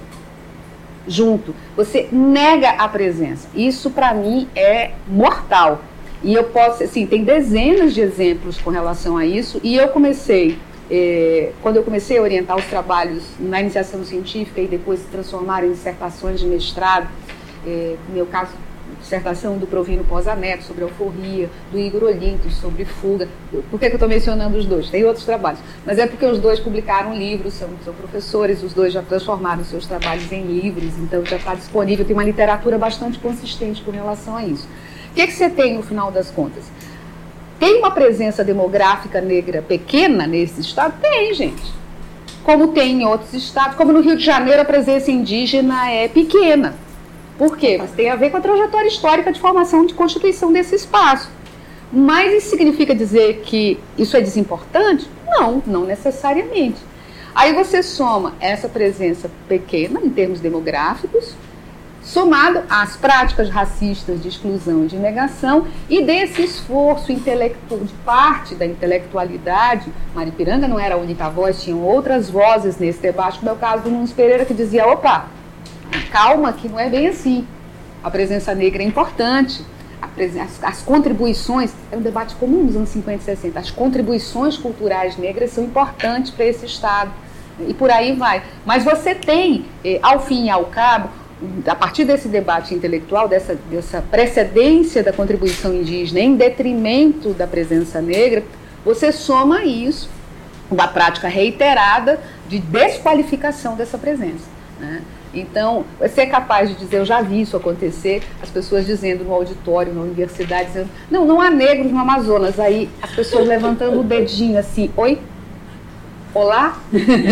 junto, você nega a presença. Isso, para mim, é mortal. E eu posso, assim, tem dezenas de exemplos com relação a isso, e eu comecei... É, quando eu comecei a orientar os trabalhos na iniciação científica e depois se transformaram em dissertações de mestrado, é, no meu caso, dissertação do Provino Posaneto sobre alforria, do Igor Olinto sobre fuga. Por que, que eu estou mencionando os dois? Tem outros trabalhos, mas é porque os dois publicaram livros, são, são professores, os dois já transformaram seus trabalhos em livros, então já está disponível, tem uma literatura bastante consistente com relação a isso. O que, que você tem no final das contas? Tem uma presença demográfica negra pequena nesse estado? Tem, gente. Como tem em outros estados, como no Rio de Janeiro a presença indígena é pequena. Por quê? Mas tem a ver com a trajetória histórica de formação de constituição desse espaço. Mas isso significa dizer que isso é desimportante? Não, não necessariamente. Aí você soma essa presença pequena em termos demográficos, somado às práticas racistas de exclusão e de negação, e desse esforço intelectual, de parte da intelectualidade. Maripiranga não era a única voz, tinham outras vozes nesse debate, como é o caso do Nunes Pereira, que dizia, opa, calma, que não é bem assim. A presença negra é importante, a presen- as, as contribuições, é um debate comum nos anos cinquenta e sessenta, as contribuições culturais negras são importantes para esse Estado, e por aí vai. Mas você tem, eh, ao fim e ao cabo, a partir desse debate intelectual, dessa, dessa precedência da contribuição indígena em detrimento da presença negra, você soma isso da prática reiterada de desqualificação dessa presença, né? Então, você é capaz de dizer, eu já vi isso acontecer, as pessoas dizendo no auditório, na universidade, dizendo, não, não há negros no Amazonas, aí as pessoas levantando o dedinho assim, oi? olá,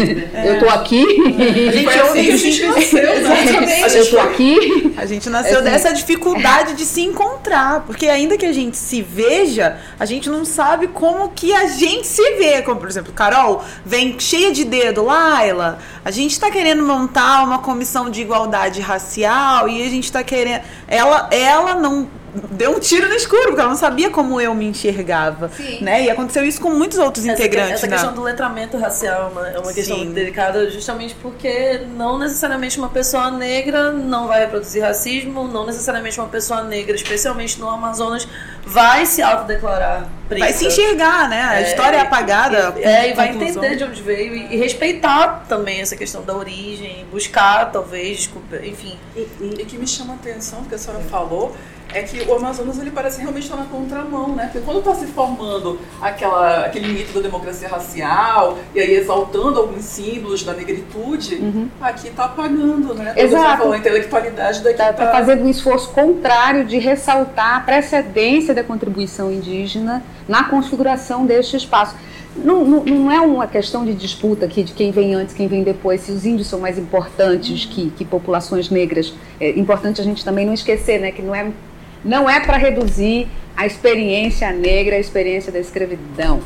é. eu tô aqui. A gente ouve assim, a gente nasceu, né? A gente tô aqui. A gente nasceu assim, dessa dificuldade de se encontrar, porque ainda que a gente se veja, a gente não sabe como que a gente se vê. Como, por exemplo, Carol vem cheia de dedo, Laila, a gente tá querendo montar uma comissão de igualdade racial e a gente tá querendo... Ela, ela não... deu um tiro no escuro, porque ela não sabia como eu me enxergava. Sim. Né? E aconteceu isso com muitos outros Essa, integrantes. essa né? questão do letramento racial é uma, é uma questão Sim. muito delicada, justamente porque não necessariamente uma pessoa negra não vai reproduzir racismo, não necessariamente uma pessoa negra, especialmente no Amazonas, vai se autodeclarar preta. Vai se enxergar, né? A É, história é apagada. E, é, e vai conclusão. entender de onde veio e, e respeitar também essa questão da origem, buscar, talvez, desculpa, enfim. E, e, e que me chama a atenção, porque a senhora falou, é que o Amazonas ele parece realmente estar na contramão, né? Porque quando está se formando aquela, aquele mito da democracia racial, e aí exaltando alguns símbolos da negritude, uhum. aqui está apagando, né? Exato. Falou, a intelectualidade daqui está tá... tá fazendo um esforço contrário de ressaltar a precedência da contribuição indígena na configuração deste espaço. Não, não, não é uma questão de disputa aqui de quem vem antes, quem vem depois, se os índios são mais importantes que, que populações negras. É importante a gente também não esquecer, né, que não é, não é para reduzir a experiência negra, a experiência da escravidão.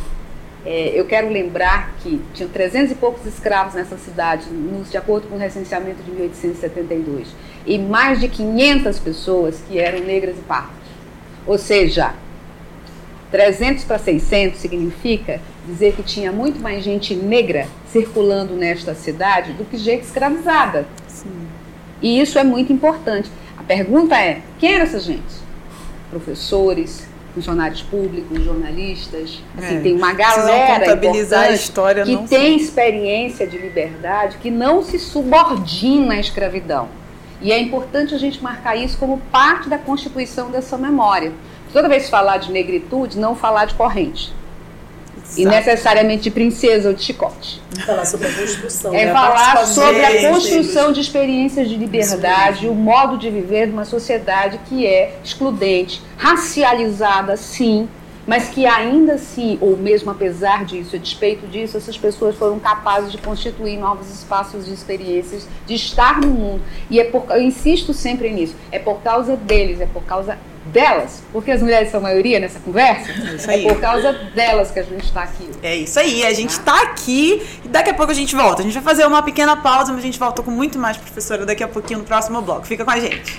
É, eu quero lembrar que tinham trezentos e poucos escravos nessa cidade, no, de acordo com o recenseamento de mil oitocentos e setenta e dois, e mais de quinhentas pessoas que eram negras e pardas. Ou seja, trezentos para seiscentos significa dizer que tinha muito mais gente negra circulando nesta cidade do que gente escravizada. Sim. E isso é muito importante. A pergunta é, quem era essa gente? Professores, funcionários públicos, jornalistas, assim, é, tem uma galera a história, que não tem experiência de liberdade, que não se subordina à escravidão. E é importante a gente marcar isso como parte da constituição dessa memória. Toda vez que falar de negritude, não falar de corrente. Exato. E necessariamente de princesa ou de chicote. Falar sobre a construção. É né? falar a sobre a construção de experiências de liberdade, o modo de viver de uma sociedade que é excludente, racializada, sim, mas que ainda assim, ou mesmo apesar disso, a despeito disso, essas pessoas foram capazes de constituir novos espaços de experiências, de estar no mundo. E é por, eu insisto sempre nisso, é por causa deles, é por causa delas, porque as mulheres são a maioria nessa conversa, é, é por causa delas que a gente está aqui. É isso aí, a gente está aqui e daqui a pouco a gente volta. A gente vai fazer uma pequena pausa, mas a gente volta com muito mais, professora, daqui a pouquinho no próximo bloco. Fica com a gente.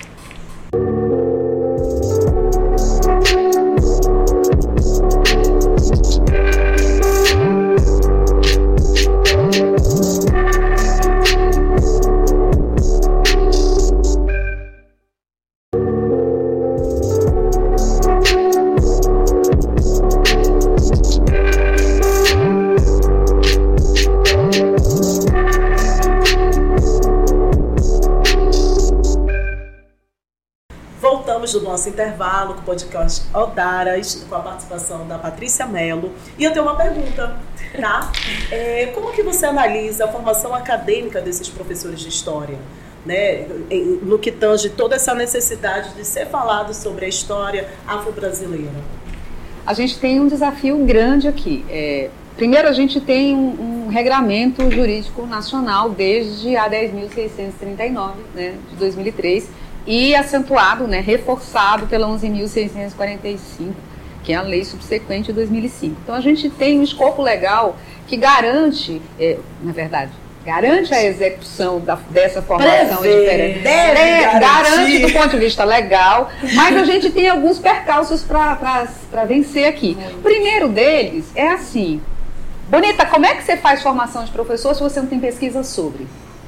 Do nosso intervalo com o podcast Odaras, com a participação da Patrícia Mello. E eu tenho uma pergunta, tá? É, como que você analisa a formação acadêmica desses professores de história? Né? No que tange toda essa necessidade de ser falado sobre a história afro-brasileira. A gente tem um desafio grande aqui. É, primeiro, a gente tem um, um regramento jurídico nacional desde a dez mil seiscentos e trinta e nove, né, de dois mil e três, e acentuado, né, reforçado pela onze mil seiscentos e quarenta e cinco, que é a lei subsequente de dois mil e cinco. Então a gente tem um escopo legal que garante, é, na verdade, garante a execução da, dessa formação Prevê, diferente. deve é, garante do ponto de vista legal, mas a gente tem alguns percalços para vencer aqui. O primeiro deles é assim, Bonita, como é que você faz formação de professor se você não tem pesquisa sobre?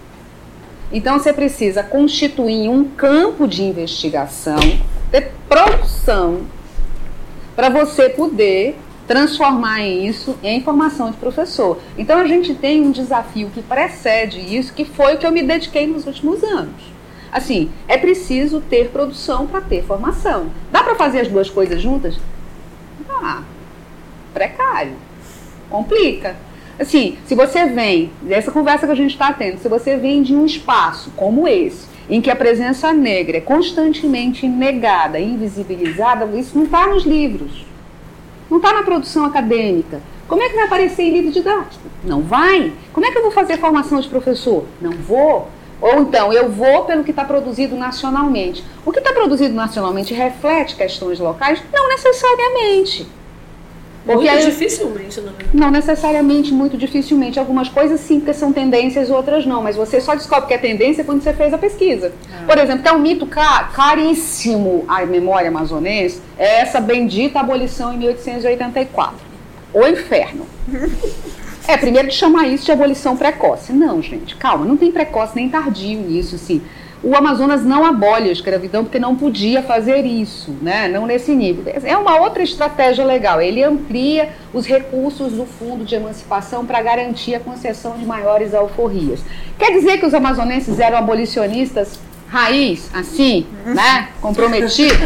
Então, você precisa constituir um campo de investigação, de produção, para você poder transformar isso em formação de professor. Então, a gente tem um desafio que precede isso, que foi o que eu me dediquei nos últimos anos. Assim, é preciso ter produção para ter formação. Dá para fazer as duas coisas juntas? Ah, precário. Complica. Assim, se você vem, dessa conversa que a gente está tendo, se você vem de um espaço como esse, em que a presença negra é constantemente negada, invisibilizada, isso não está nos livros, não está na produção acadêmica. Como é que vai aparecer em livro didático? Não vai. Como é que eu vou fazer formação de professor? Não vou. Ou então, eu vou pelo que está produzido nacionalmente. O que está produzido nacionalmente reflete questões locais? Não necessariamente. Porque muito aí, dificilmente, não é? Não necessariamente, muito dificilmente. Algumas coisas sim, porque são tendências, outras não. Mas você só descobre que é tendência quando você fez a pesquisa. Ah. Por exemplo, tem um mito car caríssimo à memória amazonense, é essa bendita abolição em mil oitocentos e oitenta e quatro. O inferno. É, primeiro de chamar isso de abolição precoce. Não, gente, calma, não tem precoce nem tardio nisso, assim. O Amazonas não abole a escravidão porque não podia fazer isso, né? Não nesse nível. É uma outra estratégia legal. Ele amplia os recursos do Fundo de Emancipação para garantir a concessão de maiores alforrias. Quer dizer que os amazonenses eram abolicionistas raiz, assim, né? Comprometidos?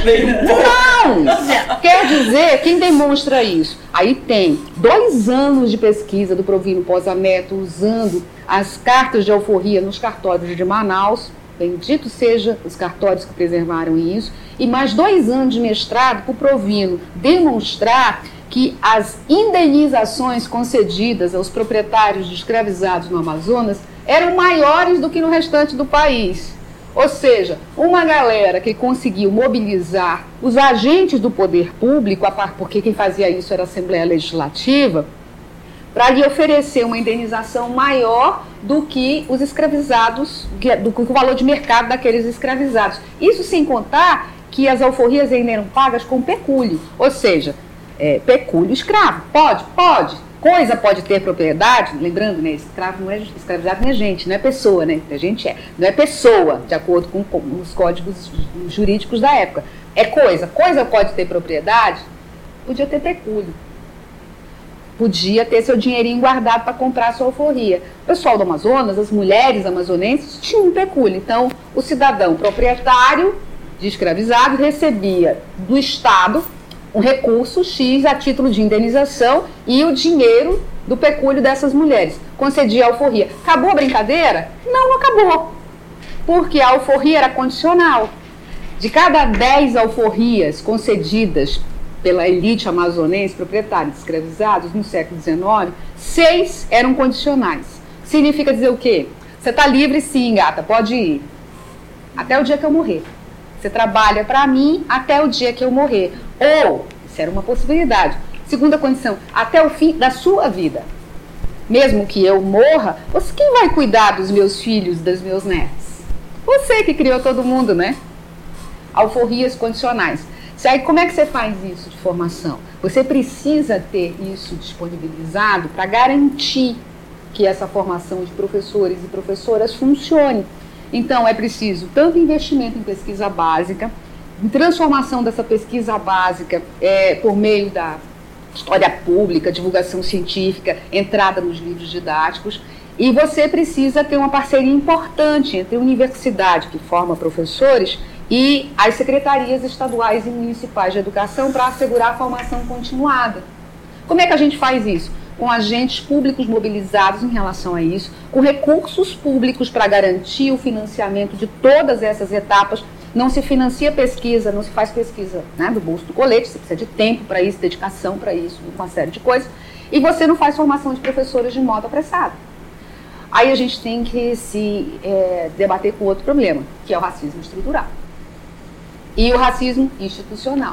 Não! Quer dizer, quem demonstra isso? Aí tem dois anos de pesquisa do Provino Posametto usando as cartas de alforria nos cartórios de Manaus. Bendito seja os cartórios que preservaram isso, e mais dois anos de mestrado para o Provino demonstrar que as indenizações concedidas aos proprietários de escravizados no Amazonas eram maiores do que no restante do país. Ou seja, uma galera que conseguiu mobilizar os agentes do poder público, porque quem fazia isso era a Assembleia Legislativa, para lhe oferecer uma indenização maior do que os escravizados, do que o valor de mercado daqueles escravizados. Isso sem contar que as alforrias ainda eram pagas com pecúlio, ou seja, é, pecúlio escravo. Pode? Pode. Coisa pode ter propriedade, lembrando, né, escravo não é, escravizado não é gente, não é pessoa, né, a gente é, não é pessoa, de acordo com, com os códigos jurídicos da época. É coisa. Coisa pode ter propriedade? Podia ter pecúlio. Podia ter seu dinheirinho guardado para comprar a sua alforria. O pessoal do Amazonas, as mulheres amazonenses, tinham um pecúlio. Então, o cidadão proprietário de escravizado recebia do Estado um recurso X a título de indenização e o dinheiro do pecúlio dessas mulheres. Concedia a alforria. Acabou a brincadeira? Não acabou. Porque a alforria era condicional. De cada dez alforrias concedidas pela elite amazonense, proprietária de escravizados, no século dezenove, seis eram condicionais. Significa dizer o quê? Você está livre sim, gata, pode ir. Até o dia que eu morrer. Você trabalha para mim até o dia que eu morrer. Ou, isso era uma possibilidade. Segunda condição, até o fim da sua vida. Mesmo que eu morra, você, quem vai cuidar dos meus filhos, dos meus netos? Você que criou todo mundo, né? Alforrias condicionais. Aí, como é que você faz isso de formação? Você precisa ter isso disponibilizado para garantir que essa formação de professores e professoras funcione. Então, é preciso tanto investimento em pesquisa básica, em transformação dessa pesquisa básica é, por meio da história pública, divulgação científica, entrada nos livros didáticos, e você precisa ter uma parceria importante entre a universidade, que forma professores, e as secretarias estaduais e municipais de educação para assegurar a formação continuada. Como é que a gente faz isso? Com agentes públicos mobilizados em relação a isso, com recursos públicos para garantir o financiamento de todas essas etapas. Não se financia pesquisa, não se faz pesquisa, né, do bolso do colete, você precisa de tempo para isso, dedicação para isso, uma série de coisas, e você não faz formação de professores de modo apressado. Aí a gente tem que se é, debater com outro problema, que é o racismo estrutural. E o racismo institucional.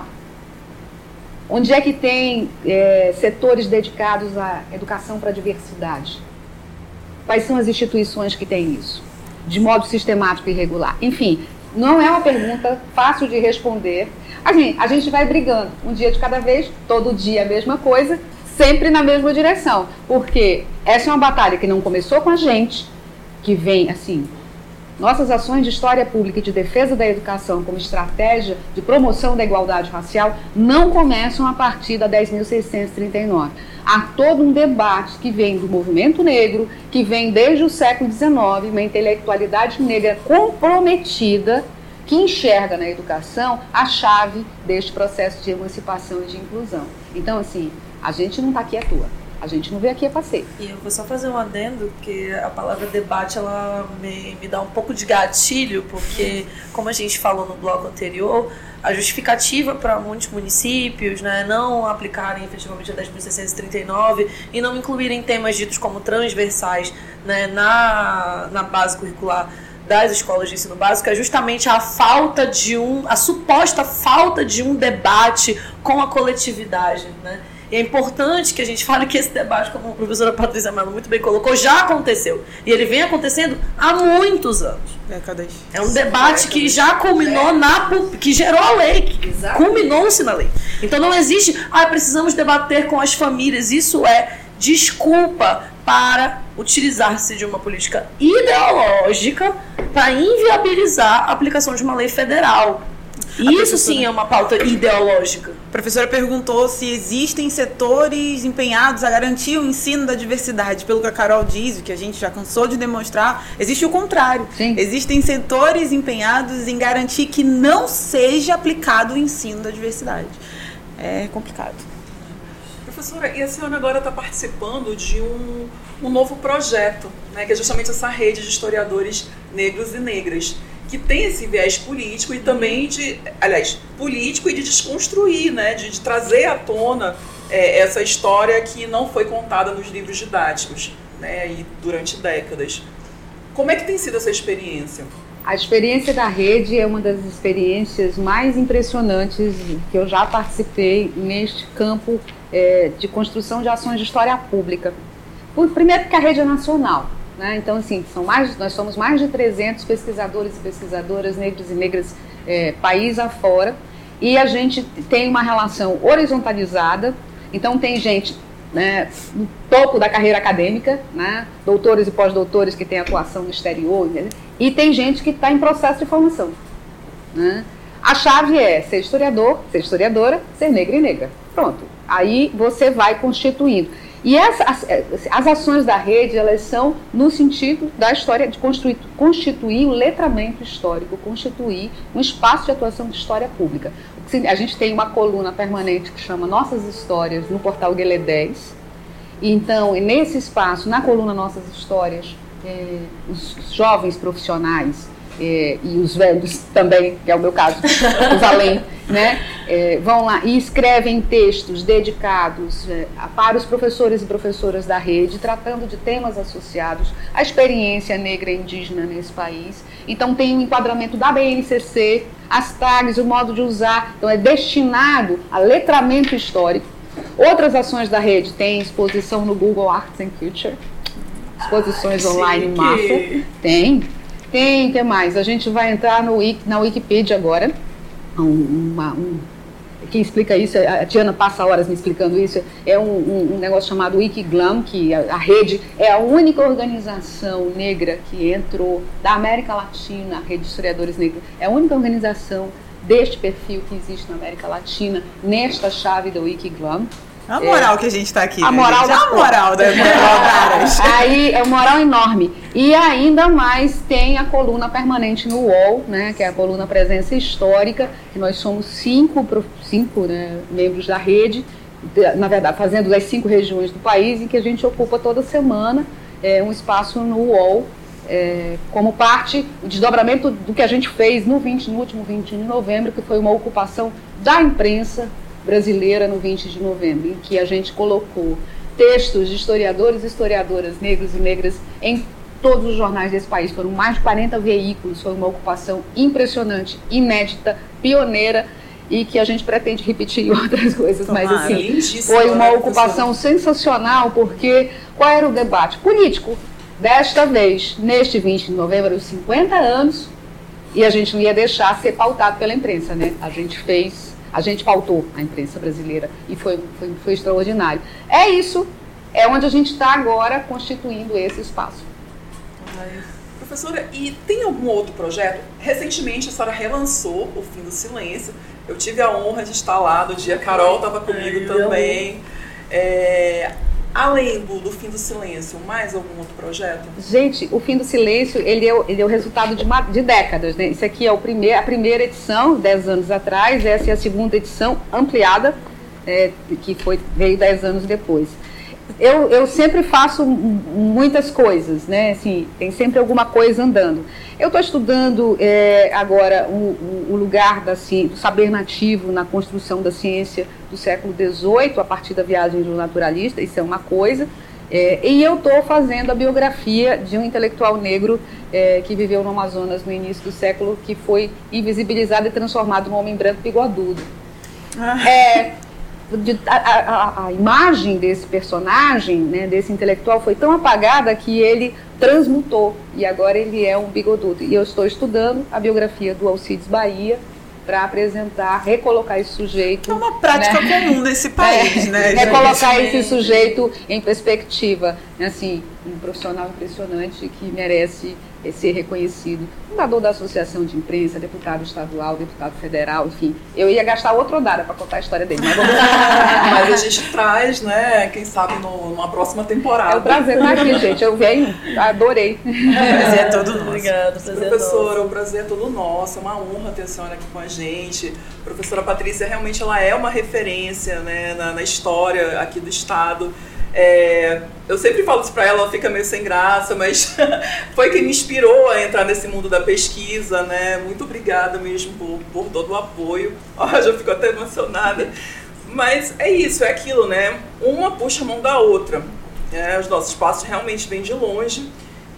Onde é que tem é, setores dedicados à educação para a diversidade? Quais são as instituições que têm isso? De modo sistemático e regular. Enfim, não é uma pergunta fácil de responder. Assim, a gente vai brigando, um dia de cada vez, todo dia a mesma coisa, sempre na mesma direção. Porque essa é uma batalha que não começou com a gente, que vem assim... Nossas ações de história pública e de defesa da educação como estratégia de promoção da igualdade racial não começam a partir da dez mil seiscentos e trinta e nove. Há todo um debate que vem do movimento negro, que vem desde o século dezenove, uma intelectualidade negra comprometida que enxerga na educação a chave deste processo de emancipação e de inclusão. Então, assim, a gente não está aqui à toa. A gente não vê aqui a passeio. E eu vou só fazer um adendo, que a palavra debate, ela me, me dá um pouco de gatilho, porque, como a gente falou no bloco anterior, a justificativa para muitos municípios, né, não aplicarem efetivamente a dez mil seiscentos e trinta e nove e não incluírem temas ditos como transversais, né, na, na base curricular das escolas de ensino básico, é justamente a falta de um, a suposta falta de um debate com a coletividade, né? E é importante que a gente fale que esse debate, como a professora Patrícia Mello muito bem colocou, já aconteceu. E ele vem acontecendo há muitos anos. Décadas. É um debate que já culminou na... que gerou a lei, que culminou-se na lei. Então não existe, ah, precisamos debater com as famílias. Isso é desculpa para utilizar-se de uma política ideológica para inviabilizar a aplicação de uma lei federal. Isso sim é uma pauta ideológica. A professora perguntou se existem setores empenhados a garantir o ensino da diversidade. Pelo que a Carol diz, o que a gente já cansou de demonstrar, existe o contrário. Sim. Existem setores empenhados em garantir que não seja aplicado o ensino da diversidade. É complicado. Professora, e a senhora agora está participando de um, um novo projeto, né, que é justamente essa rede de historiadores negros e negras, que tem esse viés político e também de, aliás, político e de desconstruir, né, de, de trazer à tona é, essa história que não foi contada nos livros didáticos, né, e durante décadas. Como é que tem sido essa experiência? A experiência da rede é uma das experiências mais impressionantes que eu já participei neste campo é, de construção de ações de história pública. Por, primeiro porque a rede é nacional. Né? Então, assim, são mais, nós somos mais de trezentos pesquisadores e pesquisadoras negros e negras é, país afora, e a gente tem uma relação horizontalizada. Então tem gente, né, no topo da carreira acadêmica, né, doutores e pós-doutores que têm atuação no exterior, né, e tem gente que está em processo de formação. Né? A chave é ser historiador, ser historiadora, ser negra e negra. Pronto. Aí você vai constituindo. E as, as, as ações da rede, elas são no sentido da história, de constituir, constituir um letramento histórico, constituir um espaço de atuação de história pública. A gente tem uma coluna permanente que chama Nossas Histórias no portal Guelé dez. Então, nesse espaço, na coluna Nossas Histórias, é, os jovens profissionais é, e os velhos também, que é o meu caso, os além, né, é, vão lá e escrevem textos dedicados é, para os professores e professoras da rede, tratando de temas associados à experiência negra e indígena nesse país. Então tem o enquadramento da B N C C, as tags, o modo de usar, então é destinado a letramento histórico. Outras ações da rede tem exposição no Google Arts and Culture, exposições online massa, tem. Tem, tem mais. A gente vai entrar no, na Wikipedia agora. Um, uma, um, quem explica isso, a Diana passa horas me explicando isso, é um, um, um negócio chamado Wikiglam, que a, a rede é a única organização negra que entrou da América Latina, a rede de historiadores negros, é a única organização deste perfil que existe na América Latina, nesta chave do Wikiglam. A moral é, que a gente está aqui. A moral da a moral da moral Aí é uma moral enorme. E ainda mais tem a coluna permanente no U O L, né, que é a coluna Presença Histórica, que nós somos cinco, cinco né, membros da rede, na verdade, fazendo as cinco regiões do país, em que a gente ocupa toda semana é, um espaço no U O L, é, como parte, o desdobramento do que a gente fez no, vinte, no último vinte de novembro, que foi uma ocupação da imprensa brasileira no vinte de novembro, em que a gente colocou textos de historiadores e historiadoras negros e negras em todos os jornais desse país. Foram mais de quarenta veículos, foi uma ocupação impressionante, inédita, pioneira, e que a gente pretende repetir em outras coisas, mas assim, foi uma ocupação sensacional, porque qual era o debate? Político. Desta vez, neste vinte de novembro, os cinquenta anos, e a gente não ia deixar ser pautado pela imprensa, né? A gente fez A gente pautou a imprensa brasileira e foi, foi, foi extraordinário. É isso, é onde a gente está agora constituindo esse espaço. Ai. Professora, e tem algum outro projeto? Recentemente a senhora relançou O Fim do Silêncio. Eu tive a honra de estar lá no dia, a Carol estava comigo Ai, também. É, além do, do Fim do Silêncio, mais algum outro projeto? Gente, O Fim do Silêncio, ele é, ele é o resultado de, uma, de décadas, né? Isso aqui é o primeir, a primeira edição, dez anos atrás, essa é a segunda edição ampliada, é, que foi, veio dez anos depois. eu, eu sempre faço muitas coisas, né? Assim, tem sempre alguma coisa andando. Eu estou estudando é, agora o, o lugar da ciência, do saber nativo na construção da ciência do século dezoito, a partir da viagem do naturalista, isso é uma coisa. É, e eu estou fazendo a biografia de um intelectual negro é, que viveu no Amazonas no início do século, que foi invisibilizado e transformado num homem branco bigodudo. Ah. É, de, a, a, a imagem desse personagem, né, desse intelectual, foi tão apagada que ele transmutou, e agora ele é um bigodudo. E eu estou estudando a biografia do Alcides Bahia, para apresentar, recolocar esse sujeito... É uma prática, né, comum nesse país, é, né? Recolocar esse sujeito em perspectiva. Assim, um profissional impressionante que merece ser reconhecido. Fundador da Associação de Imprensa, deputado estadual, deputado federal, enfim. Eu ia gastar outra rodada para contar a história dele, mas vamos... Mas a gente traz, né, quem sabe, no, numa próxima temporada. É um prazer estar aqui, gente. Eu venho, adorei. O prazer é todo nosso. Obrigada, professora, o prazer é todo nosso. É uma honra ter a senhora aqui com a gente. A professora Patrícia, realmente, ela é uma referência, né, na, na história aqui do Estado. É, eu sempre falo isso para ela, ela fica meio sem graça, mas foi quem me inspirou a entrar nesse mundo da pesquisa, né? Muito obrigada mesmo por, por todo o apoio. Ó, já fico até emocionada. Mas é isso, é aquilo, né? Uma puxa a mão da outra. É, os nossos passos realmente vêm de longe.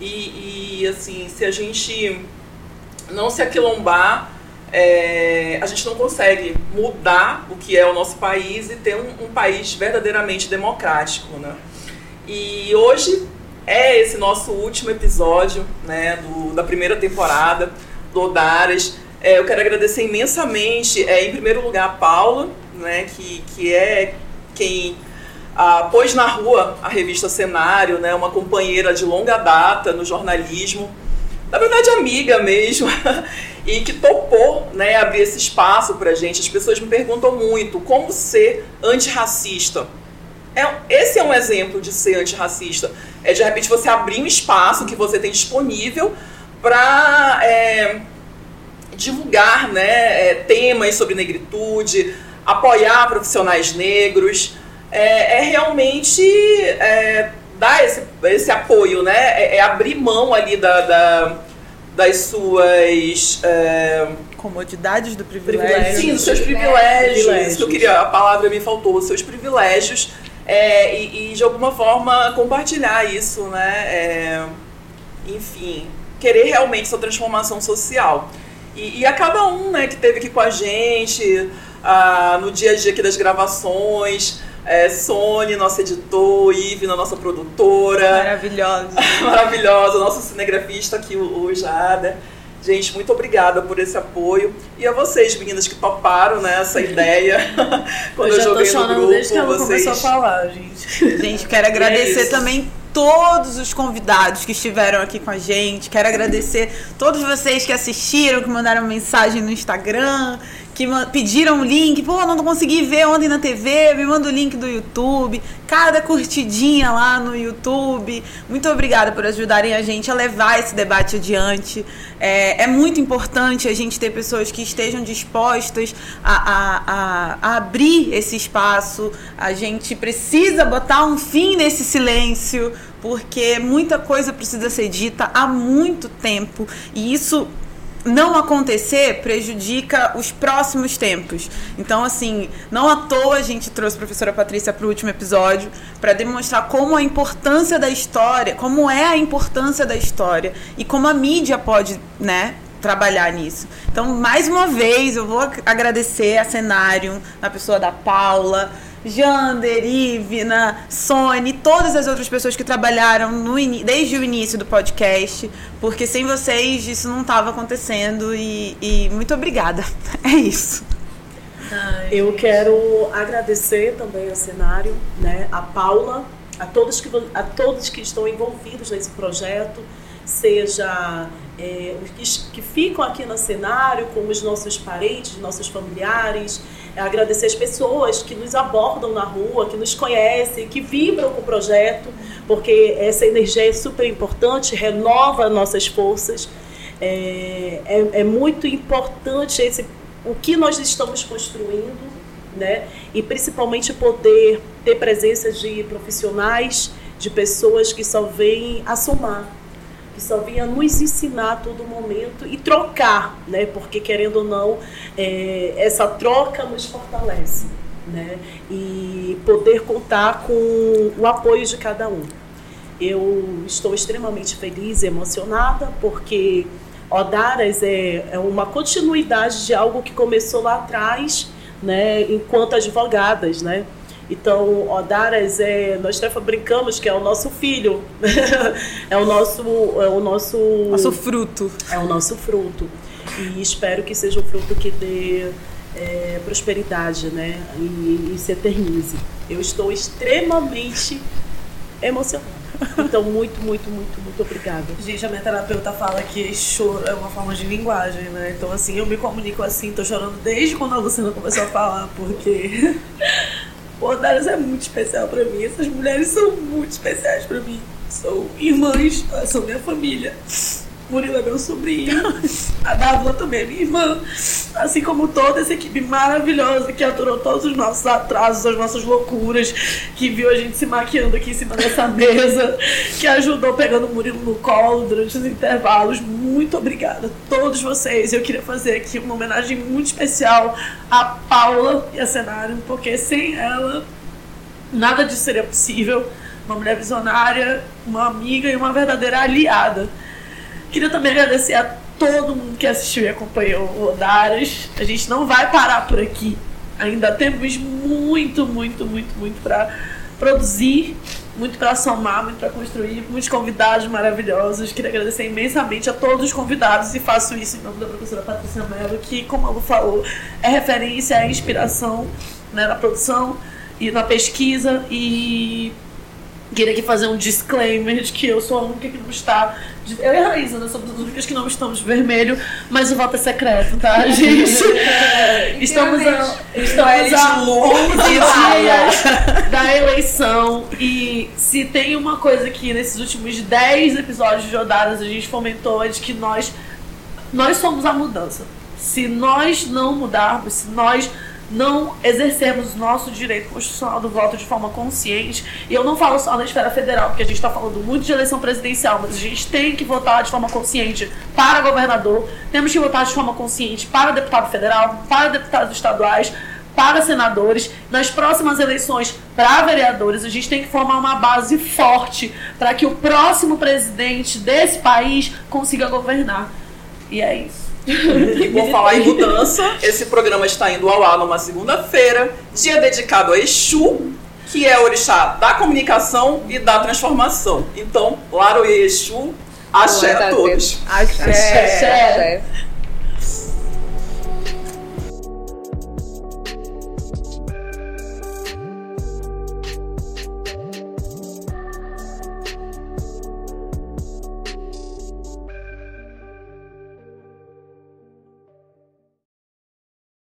E, e assim, se a gente não se aquilombar, É, a gente não consegue mudar o que é o nosso país e ter um, um país verdadeiramente democrático, né? E hoje é esse nosso último episódio, né, do, da primeira temporada do Odares. É, eu quero agradecer imensamente, é, em primeiro lugar, a Paula, né, que, que é quem ah, pôs na rua a revista Cenário, né, uma companheira de longa data no jornalismo, na verdade amiga mesmo, e que topou, né, abrir esse espaço pra gente. As pessoas me perguntam muito como ser antirracista. É, esse é um exemplo de ser antirracista. É, de repente, você abrir um espaço que você tem disponível para é, divulgar, né, é, temas sobre negritude, apoiar profissionais negros. É, é realmente... É, dar esse, esse apoio, né? É, é abrir mão ali da, da, das suas... É... comodidades do privilégio. Sim, dos seus privilégios. privilégios. Isso que eu queria, a palavra me faltou, os seus privilégios. É, e, e, de alguma forma, compartilhar isso, né? É, enfim, querer realmente essa transformação social. E, e a cada um, né, que esteve aqui com a gente, ah, no dia a dia aqui das gravações... É, Sônia, nosso editor, Ivna, nossa produtora. Maravilhosa. Maravilhosa, nosso cinegrafista aqui, o, o Jada. Gente, muito obrigada por esse apoio. E a vocês, meninas, que toparam, né, essa ideia. Quando eu, eu joguei no grupo, desde que ela vocês... começou a falar, gente. Gente, quero agradecer é também todos os convidados que estiveram aqui com a gente. Quero agradecer todos vocês que assistiram, que mandaram mensagem no Instagram, que pediram o link. Pô, não consegui ver ontem na T V, me manda o link do YouTube. Cada curtidinha lá no YouTube. Muito obrigada por ajudarem a gente a levar esse debate adiante. É, é muito importante a gente ter pessoas que estejam dispostas a, a, a, a abrir esse espaço. A gente precisa botar um fim nesse silêncio, porque muita coisa precisa ser dita há muito tempo. E isso... não acontecer prejudica os próximos tempos. Então, assim, não à toa a gente trouxe a professora Patrícia para o último episódio para demonstrar como a importância da história, como é a importância da história e como a mídia pode, né, trabalhar nisso. Então, mais uma vez, eu vou agradecer a Cenário, na pessoa da Paula, Jander, Ivna, Sônia, todas as outras pessoas que trabalharam no, desde o início do podcast, porque sem vocês isso não estava acontecendo e, e muito obrigada. É isso. Ai, eu gente. quero agradecer também ao Cenário, né, a Paula, a todos que, a todos que estão envolvidos nesse projeto, seja é, os que, que ficam aqui no Cenário, como os nossos parentes, nossos familiares. Agradecer as pessoas que nos abordam na rua, que nos conhecem, que vibram com o projeto, porque essa energia é super importante, renova nossas forças. É, é, é muito importante esse, o que nós estamos construindo, né? E principalmente poder ter presença de profissionais, de pessoas que só vêm a somar, que só vêm a nos ensinar a todo momento e trocar, né? Porque, querendo ou não, é, essa troca nos fortalece, né? E poder contar com o apoio de cada um. Eu estou extremamente feliz e emocionada, porque Odaras é, é uma continuidade de algo que começou lá atrás, né, enquanto advogadas, né? Então, Odaras, é, nós até brincamos que é o nosso filho, é o nosso, é o nosso, Nosso fruto. é o nosso fruto. E espero que seja um fruto que dê é, prosperidade, né? E, e se eternize. Eu estou extremamente emocionada. Então, muito, muito, muito, muito obrigada. Gente, a minha terapeuta fala que choro é uma forma de linguagem, né? Então, assim, eu me comunico assim, tô chorando desde quando a Luciana começou a falar, porque o Odaras é muito especial pra mim. Essas mulheres são muito especiais pra mim. São irmãs, são minha família. Murilo é meu sobrinho, a Dávila também é minha irmã, assim como toda essa equipe maravilhosa que aturou todos os nossos atrasos, as nossas loucuras, que viu a gente se maquiando aqui em cima dessa mesa, que ajudou pegando o Murilo no colo durante os intervalos. Muito obrigada a todos vocês. Eu queria fazer aqui uma homenagem muito especial à Paula e a Cenário, porque sem ela nada disso seria possível. Uma mulher visionária, uma amiga e uma verdadeira aliada. Queria também agradecer a todo mundo que assistiu e acompanhou o Odaras. A gente não vai parar por aqui. Ainda temos muito, muito, muito, muito para produzir, muito para somar, muito para construir, muitos convidados maravilhosos. Queria agradecer imensamente a todos os convidados e faço isso em nome da professora Patrícia Mello, que, como a Lu falou, é referência, é inspiração, né, na produção e na pesquisa. E queria aqui fazer um disclaimer de que eu sou a única que não está... Eu e a Raíza, né, somos as únicas que não estamos de vermelho, mas o voto é secreto, tá, gente? Estamos a, estamos a onze dias da eleição e se tem uma coisa que nesses últimos dez episódios de Odaras a gente fomentou é de que nós, nós somos a mudança. Se nós não mudarmos, se nós não exercermos o nosso direito constitucional do voto de forma consciente, e eu não falo só na esfera federal, porque a gente está falando muito de eleição presidencial, mas a gente tem que votar de forma consciente para governador, temos que votar de forma consciente para deputado federal, para deputados estaduais, para senadores. Nas próximas eleições para vereadores, a gente tem que formar uma base forte para que o próximo presidente desse país consiga governar. E é isso. E por falar em mudança, esse programa está indo ao ar numa segunda-feira, dia dedicado a Exu, que é o orixá da comunicação e da transformação. Então, Laro e Exu, axé a todos. Axé. Axé.